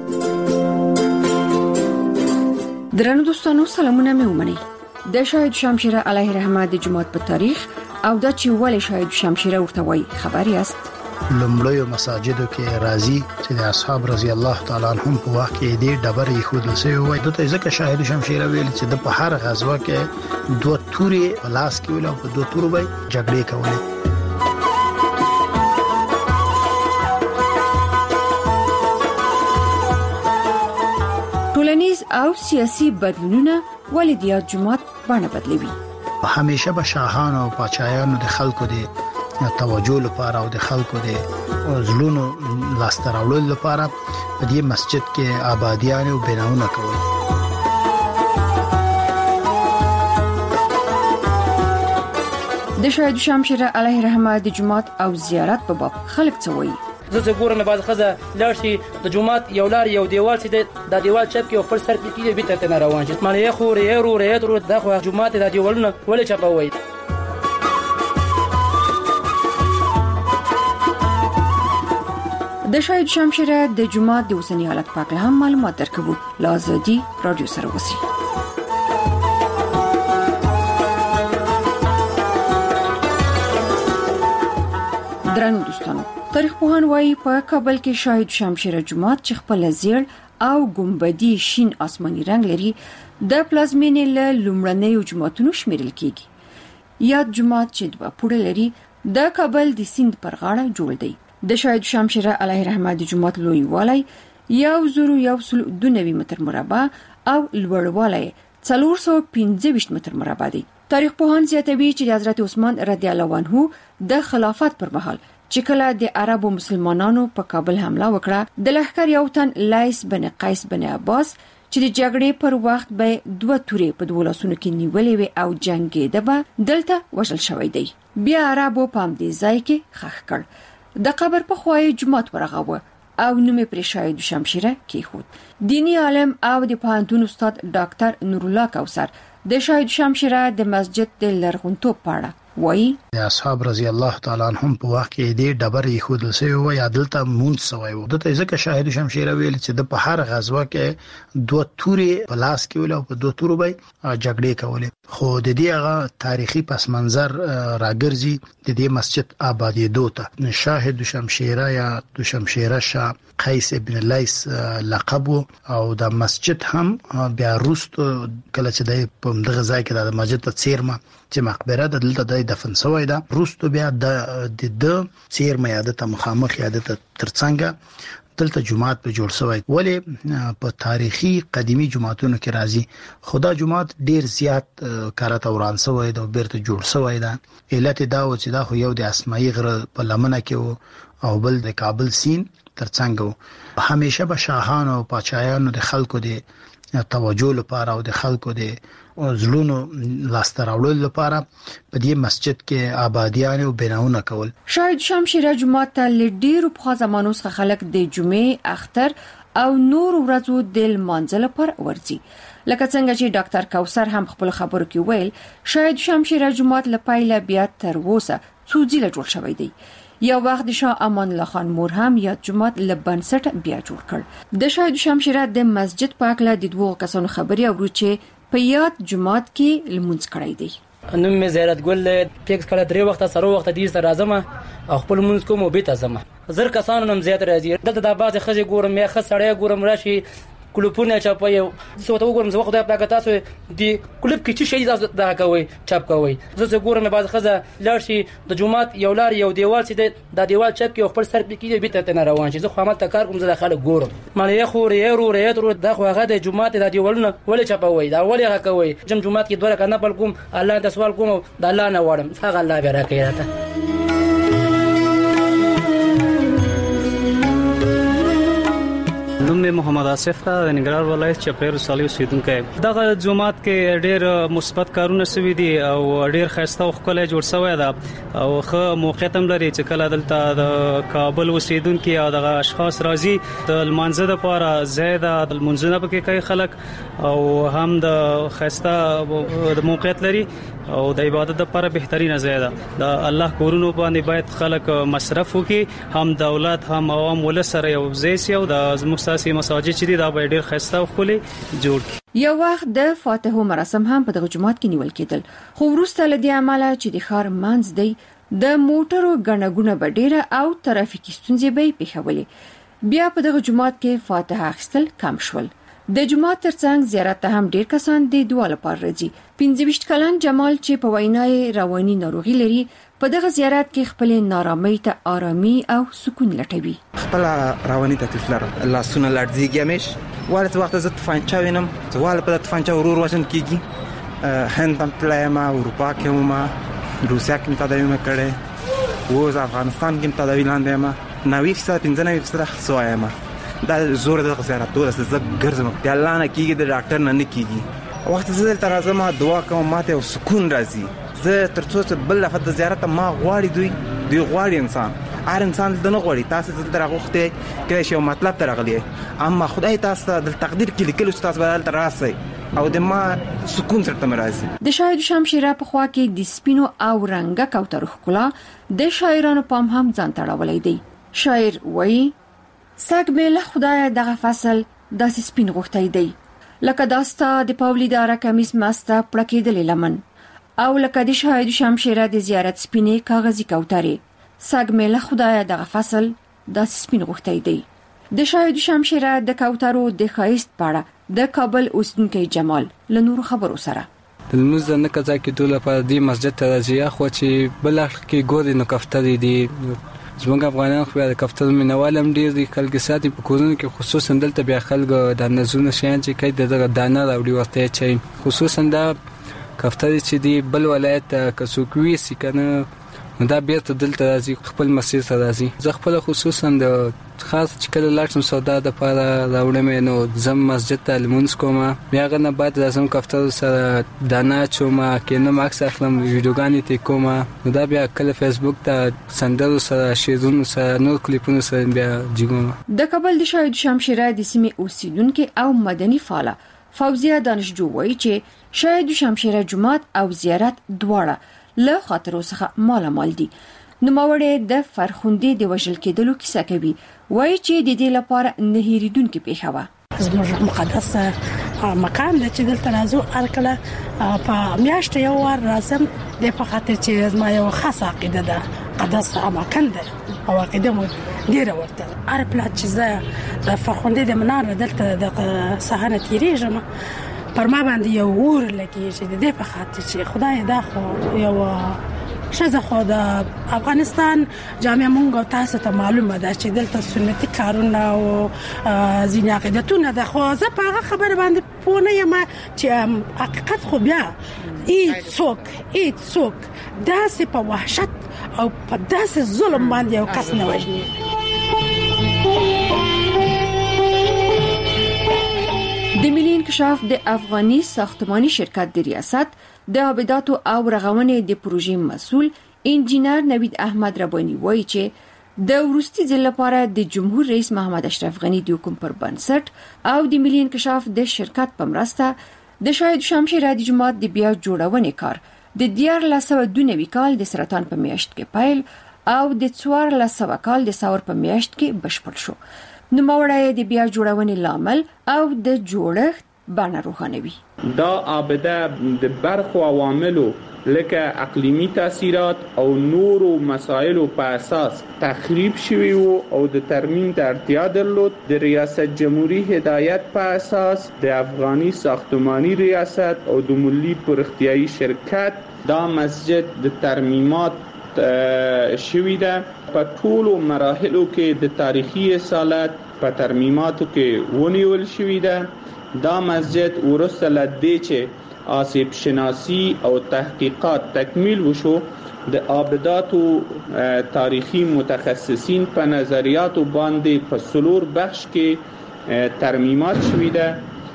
درنو دوستانو سلامونه مې ومني. د شاهد شمشیره علیه رحمت د جمعات په تاریخ او د چې ولې شاهد شمشیره ورته وای خبري است. لمړیو مساجدو کې راځي چې د اصحاب رضی الله تعالی عنهم په وخت کې دې ډبرې خود نسوي وای دته ځکه شاهد شمشیره ویل چې د په هر غزوه کې دوه توري لاس کې ویل او په دوه تورو به جګړې کولې. ټولنیز او سیاسي بدلونونه ولې د جمعات باندې بدلوي. همیشه به شاهان او پاچایانو د خلکو دي توجه لپاره او د خلکو د زلونو لاستراولو لپاره په دې مسجد کې آبادیان او بناونه کول. د شاهد شمشیره علیه رحمت د جمعات او زیارت په باب خلک څه وایي. زه ګورم بعد خزه لارشي د جمعات یو لار یو دیوال چې د دیوال چپ کې خپل سر کې کېږي بیت ته نه روان شي معنی خو ری رو ری درو دغه جمعات د دیوالونو ولې چپوي. د شاهد شمشیره د جمعات د اوسنی حالت په اړه هم معلومات درکوو. لازدي رادیو سره وسی. ګرانو دوستانو، تاریخ پوهان وايي په کابل کې شاهد شمشیر جومات چې خپل زیړ او ګمبدي شین آسماني رنگ لري د پلازمینې له لومړنیو جوماتونو شمیرل کیږي. یاد جومات چې دوه پوړه لري د کابل د سیند پر غاړه جوړ دی. د شاهد شمشیر علیه رحمه د جومات لوی والی یو زرو یو سل دونوي متر مربع او لوړوالی څلور سوه پنځه ویشت متر مربع دی. تاریخ پوهان زیاتوي چې د حضرت عثمان رضی الله عنه د خلافت پر مهال چې کله د عربو مسلمانانو په کابل حمله وکړه، د لښکر یو تن لایس بن قیس بن عباس چې د جګړې پر وخت به دوه تورې په دوه لاسونو کې نیولې وي او جنگیده به دلته وژل شوی دی. بیا عربو په همدې ځای کې ښخ کړ. د قبر په خوا یې جومات ورغاوه او نوم یې پرې شاهد شمشیره کېښود. دینی عالم او د پوهنتون استاد ډاکټر نور الله کوثر د شاهد شمشیره د مسجد د لرغونتوب په اړه وایي د اصحاب رضی الله تعالی عنهم په وخت کې د ډبر یې خودل سوی و یا دلته مونږ سوی و. دته ځکه شاهد شمشیره ویل چې د په هر غزوه کې دوه تورې په لاس کې ول او په دوه تورو به جګړې کولې. خو د دې هغه تاریخي پس منظر راګرځي د دې مسجد آبادی دوته شاهد شمشیره یا د شمشیره شاه قیس ابن لیس لقب او د مسجد هم بیا روست کله چې د په دغه ځای کې د مسجد ته چیرمه چې مقبره د دلته د دفن شوی ده، روستو بیا د د چیرمه یادته مخامخ یادته ترڅنګ دلته جمعات په جوړ شوی. ولی په تاریخي قديمي جمعاتونو کې راځي خدا جمعات ډیر زیات کارته وران شوی ده او بیرته جوړ شوی ده. علت دا و چې دا خو یو د اسماعیل غره په لمنه کې او بل د کابل سین ترڅنګ همیشه به شاهان او پاچایانو د خلکو د توجه لپاره او د خلکو د زلونو لاستراولو لپاره په دې مسجد کې آبادیان او بناونه کول. شاهد شمشیره جومات ته لډیر په زمانو څخه خلک د جمعې اختر او نور ورځو د منځل پر ورځي. لکه څنګه چې ډاکټر کوثر هم خپل خبرو کې ویل، شاهد شمشیره جومات لپاره بیا تر اوسه څو ځله جوړ شوی دی. یو وخت د شاه امان الله خان مور هم یاد جومات لبنسټ بیا جوړ کړ. د شاهد شمشیره د مسجد پاکله د دوه کسانو خبري او چې په یاد جومات کې لمونځ کړی دی. نوم مې زیارت ګل پیکس کړه درې وخت سره وخت دې سره راځم او خپل مونږ کوم به تاسم زر کسانو نم زیات راځي. دلته د باز خځې ګورم یا خ سړی ګورم راشي کلوپونه چاپي زه ته وګورم زه خدای په لګا تاسو دی کلوب کې چې شي تاسو دا کوي چاپ کوي. زه ګورم باز خځه لارشي د جومات یو لار یو دیوال چې د دیوال چاپ کې خپل سر کې به ته نه روان شي. زه خو عمل تکار کوم زه خلک ګورم مالې خو ری رو ری تر دا خو هغه د جومات د دیوالونه ولې چاپوي دا ولې هغه کوي. جم جومات کې دوه کنه بل کوم الله ته سوال کوم د الله نه وړم هغه الله به راکړي راته. نوم محمد آصف ته د ننګرهار ولایت چپیر صالح اوسیدونکی. دغه جومات کې ډېر مثبت کارونه شوي دي او ډېر ښایسته او ښکلی جوړ شوی ده او ښه موقعیت هم لري چې کله دلته د کابل اوسیدونکي او دغه اشخاص راځي د لمانځه دپاره ځای ده، د لمونځونه پکې کوي خلک او هم د ښایسته د موقعیت لري او د عبادت لپاره بهترینه ځای ده. د الله کورونو باندې باید خلک مصرف وکړي، هم دولت هم عوام ولس سره یو ځای شي او د زموږ ساسي مساجد چې دي دا به ډېر ښایسته او ښکلي جوړ کړي. یو وخت د فاتحو مراسم هم په دغه جومات کې نیول کېدل، خو وروسته له دې عمله چې د ښار منځ دی د موټرو ګڼه ګوڼه به ډېره او ترافیکي ستونزې به یې پېښولې. بیا په دغه جومات کې فاتحه اخیستل کم شول. د جومات ترڅنګ زیارت ته هم ډېر کسان د دعا لپاره راځي. پنځه ویشت کلن جمال چې په وینای رواني ناروغي لري په دغه زیارت کې خپل نارامۍ ته آرامي او سکون لټوي. خپل رواني تکلیف لرم، لاسونه لړزيږي مېش ولې وخت زه تفانچا وینم چې ول په تفانچا ورور وژن کیږي. هند هم تلایم اروپا کې ما روسیا کې تداوی کړي و افغانستان کې تداوی لاندې ما نوي فیصد پنځه نوي فیصد خصوایم. دا زور د زیارت ټول څه ګرځم د الله نه کیږي د ډاکټر نه نه کیږي. وخت زه تر ازم دعا کوم ماته او سکون راځي. زه تر څو چې بل لفظ د زیارت ما غواړي دوی دوی غواړي انسان هر انسان د نه غواړي تاسو دلته راغوخته کې شی مطلب ترغلی اما خدای تاسو د تقدیر کې لیکل چې تاسو بدل تر راسي او د ما سکون سره مرাজি. د شاهد شمشیره په خوا کې د سپینو او رنګه کوتر ښکلا د شاعرانو پام هم ځان تړولې دی. شاعر وایي سګ مې له خدای دغه فصل داسې سپین غوښتای دی لکه داستا د پاولیدار کمیس مسته پړکېدلې لمن او لکه د شاهد شمشیره د زیارت سپینې کاغذي کوترې ساګمیله خدای دغه فصل د سپین غوښتي دی. د شاهد شمشیره د کوترو د خایست پاړه د کابل اوسنکي جمال له نور خبرو سره د لمونځ نه قضا کې دوله په دې مسجد ته راځي خو چې بل اخر کې ګوري نو کفتري دي. زموږ افغانان خو د کفترو مینوالم ډیر دي خلک ساتي په کورونو کې خصوصا دلته بیا خلک د نزونه شین چې کوي دغه دانه راوړي ورته چې خصوصا دا کفتري چې دی بل ولایت کسوکوي سي کنه دا بیرته دلته راځي خپل مسیر ته راځي. زه خپل خصوصا د خاص چې کله لاړم سودا د پاره راوړم نو زم مسجد ته لمونځ کوم بیا غنه بعد راځم کفتر سره دانا چوم کینه ماکس اخلم ویډیوګانی ته کوم نو دا بیا کله فیسبوک ته سندرو سره شیرونو سره نور کلیپونو سره بیا جګوم. د کابل د شاهد شمشیره د سیمې اوسیدونکو او مدني فعال فوزیه دانشجو وایي چې شاهد شمشیره جماعت او زیارت دواړه له خاطرو څخه مال مال دي. نوموړی د فرخوندي د وژل کېدلو کیسه کوي وایي چې د دې لپاره نه هېریدونکې پیښه وه. زموږ مقدس مکان دی چې دلته راځو هر کله په میاشت یو وار راځم د په خاطر چې زما یو خاصه عقیده ده مقدس مکان دی او عقیده مو ډیره ورته هر پلات چې زه د فرخوندي د منار دلته د سهار تیریږم پر ما باندې یو ور لګیږي د دې په خاطر چې خدای دا خو یو شزه خو د افغانستان جامعه مونږ تاسو ته معلومه ده چې دلته سنتي کارونه او ځینې عقیدتونه ده خو زه په هغه خبره باندې پوه نه یم چې حقیقت خو بیا هیڅ څوک هیڅ څوک داسې په وحشت او په داسې ظلم باندې یو کس نه وژني. د ملي انکشاف د افغاني ساختماني شرکت د ریاست د آباداتو او رغونې د پروژې مسؤل انجینر نوید احمد ربانی وایي چې د وروستي ځل لپاره د جمهور رئیس محمد اشرف غنی د حکم پر بنسټ او د ملي انکشاف د شرکت په مرسته د شاهد شمشیره د جماعت د بیا جوړونې کار د دیار لسو دونوي کال د سرطان په میاشت کې پیل او د څوار لسو کال د ساور په میاشت کې بشپړ شو. نو موړای د بیا جوړونې لامل او د جوړښت بڼه روښانوي. دا آبده د برخو عواملو لکه اقلیمی تاثیرات او نورو مسایلو په اساس تخریب شوی وو او د ترمیم ته اړتیا درلود. د ریاست جمهوریت هدایت په اساس د افغاني ساختماني ریاست او د ملي پرختیايي شرکت دا مسجد د ترمیمات شوی ده. په ټولو مراحلو کې د تاریخي اصالت په ترمیماتو کې ونیول شوی ده. دا مسجد ورسته لدې چې آسیب شناسی او تحقیقات تکمیل وشو د آباداتو تاریخي متخصصین په نظریاتو باندې په سلور بخش کې ترمیمات شوی ده.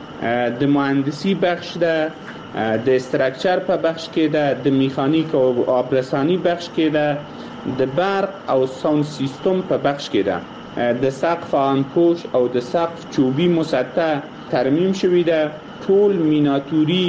د مهندسی بخش ده، د استراکچر په بخش کې ده، د میخانیک او آبرسانی بخش کې ده، د برق او ساوند سیستم په بخش کې ده. د سقف آنپوش او د سقف چوبی مسطح ترمیم شوی ده. ټول میناتوری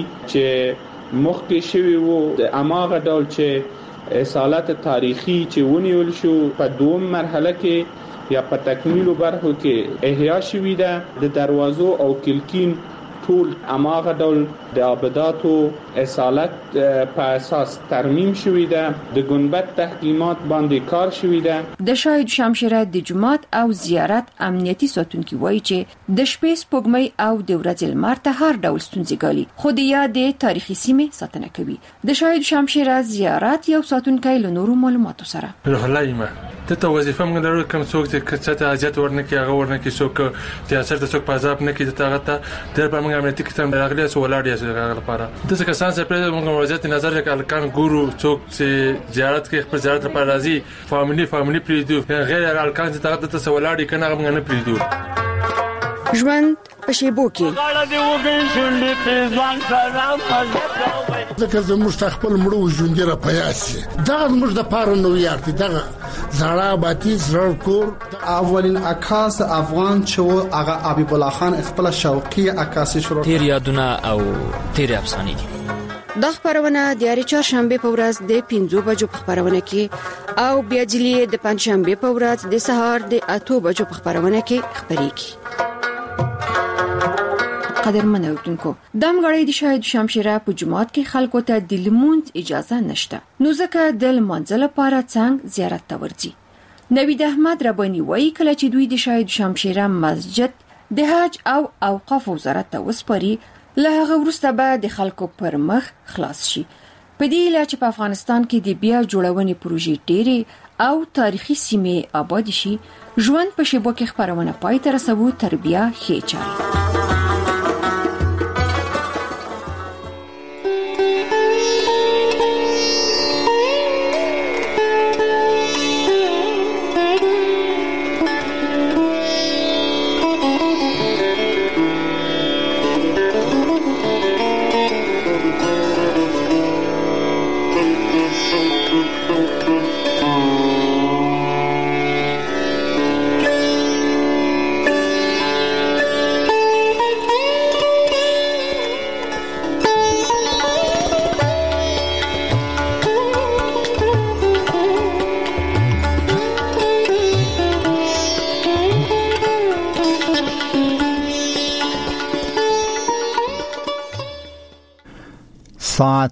چې مخکې شوی وو د اماغه ډول چې اصالت تاریخي چې ونیول شو په دوم مرحله کې یا په تکمیل برخو کې احیا شوی ده. د دروازو او کلکین ټول اماغه ډول د آباداتو اصالت په اساس ترمیم شوی ده. د ګنبد تحکیمات باندې کار شوی ده. د شاهد شمشیره د جماعت او زیارت امنیتي ساتونکي وایي چې د شپې سپوږمۍ او د ورځې لمر ته هر ډول ستونزې ګالي خو د یادې تاریخي سیمې ساتنه کوي. د شاهد شمشیره زیارت یو ساتونکی له نورو معلوماتو سره روح الله ما ته وظیفه موږ درو کوم څوک چې کڅته حاجت ورنکي هغه ورنکي څوک سیاست څوک په عذاب نه کې ته هغه در په موږ امنیتي کتاب راغلی سو ولاړ یې هغه لپاره د څه کسان څخه په موږ وضعیت نظر کې الکان ګورو څوک چې زیارت کې خپل زیارت لپاره راځي فاميلي فاميلي پریدو غیر الکان چې ته ته ولاړ کنه موږ نه پریدو. ژوند په شیبو کې ځکه زموږ خپل مړو ژوند را پیاسي دا موږ د پاره نو یارتي دا زړه باتی زړه کور اولین عکاس افغان چې هغه حبیب الله خان خپل شوقي عکاسي شروع تیر یادونه او تیر افسانې دي. د خبرونه د یاري چهارشنبه په ورځ د پنځو بجو په خبرونه کې او بیا جلی د پنځشنبه په ورځ د سهار د اته بجو په خبرونه کې خبريږي. قدرمن اوردونکو دم غړې د شاهد شمشيره په جماعت کې خلکو ته د لمونځ اجازه نشته نو ځکه د منځله لپاره څنګه زیارت ته ورځي. نوید احمد ربانی وایي کله چې دوی د شاهد شمشيره مسجد د حج او اوقاف وزارت ته وسپاري له هغه وروسته به د خلکو پر مخ خلاص شي. په دې اله چې په افغانستان کې د بیا جوړونې پروژې ډېرې او تاریخي سیمې آباد شي ژوند په شیبو کې خبرونه پای ته رسوي تربیه ښه چاري. ساعت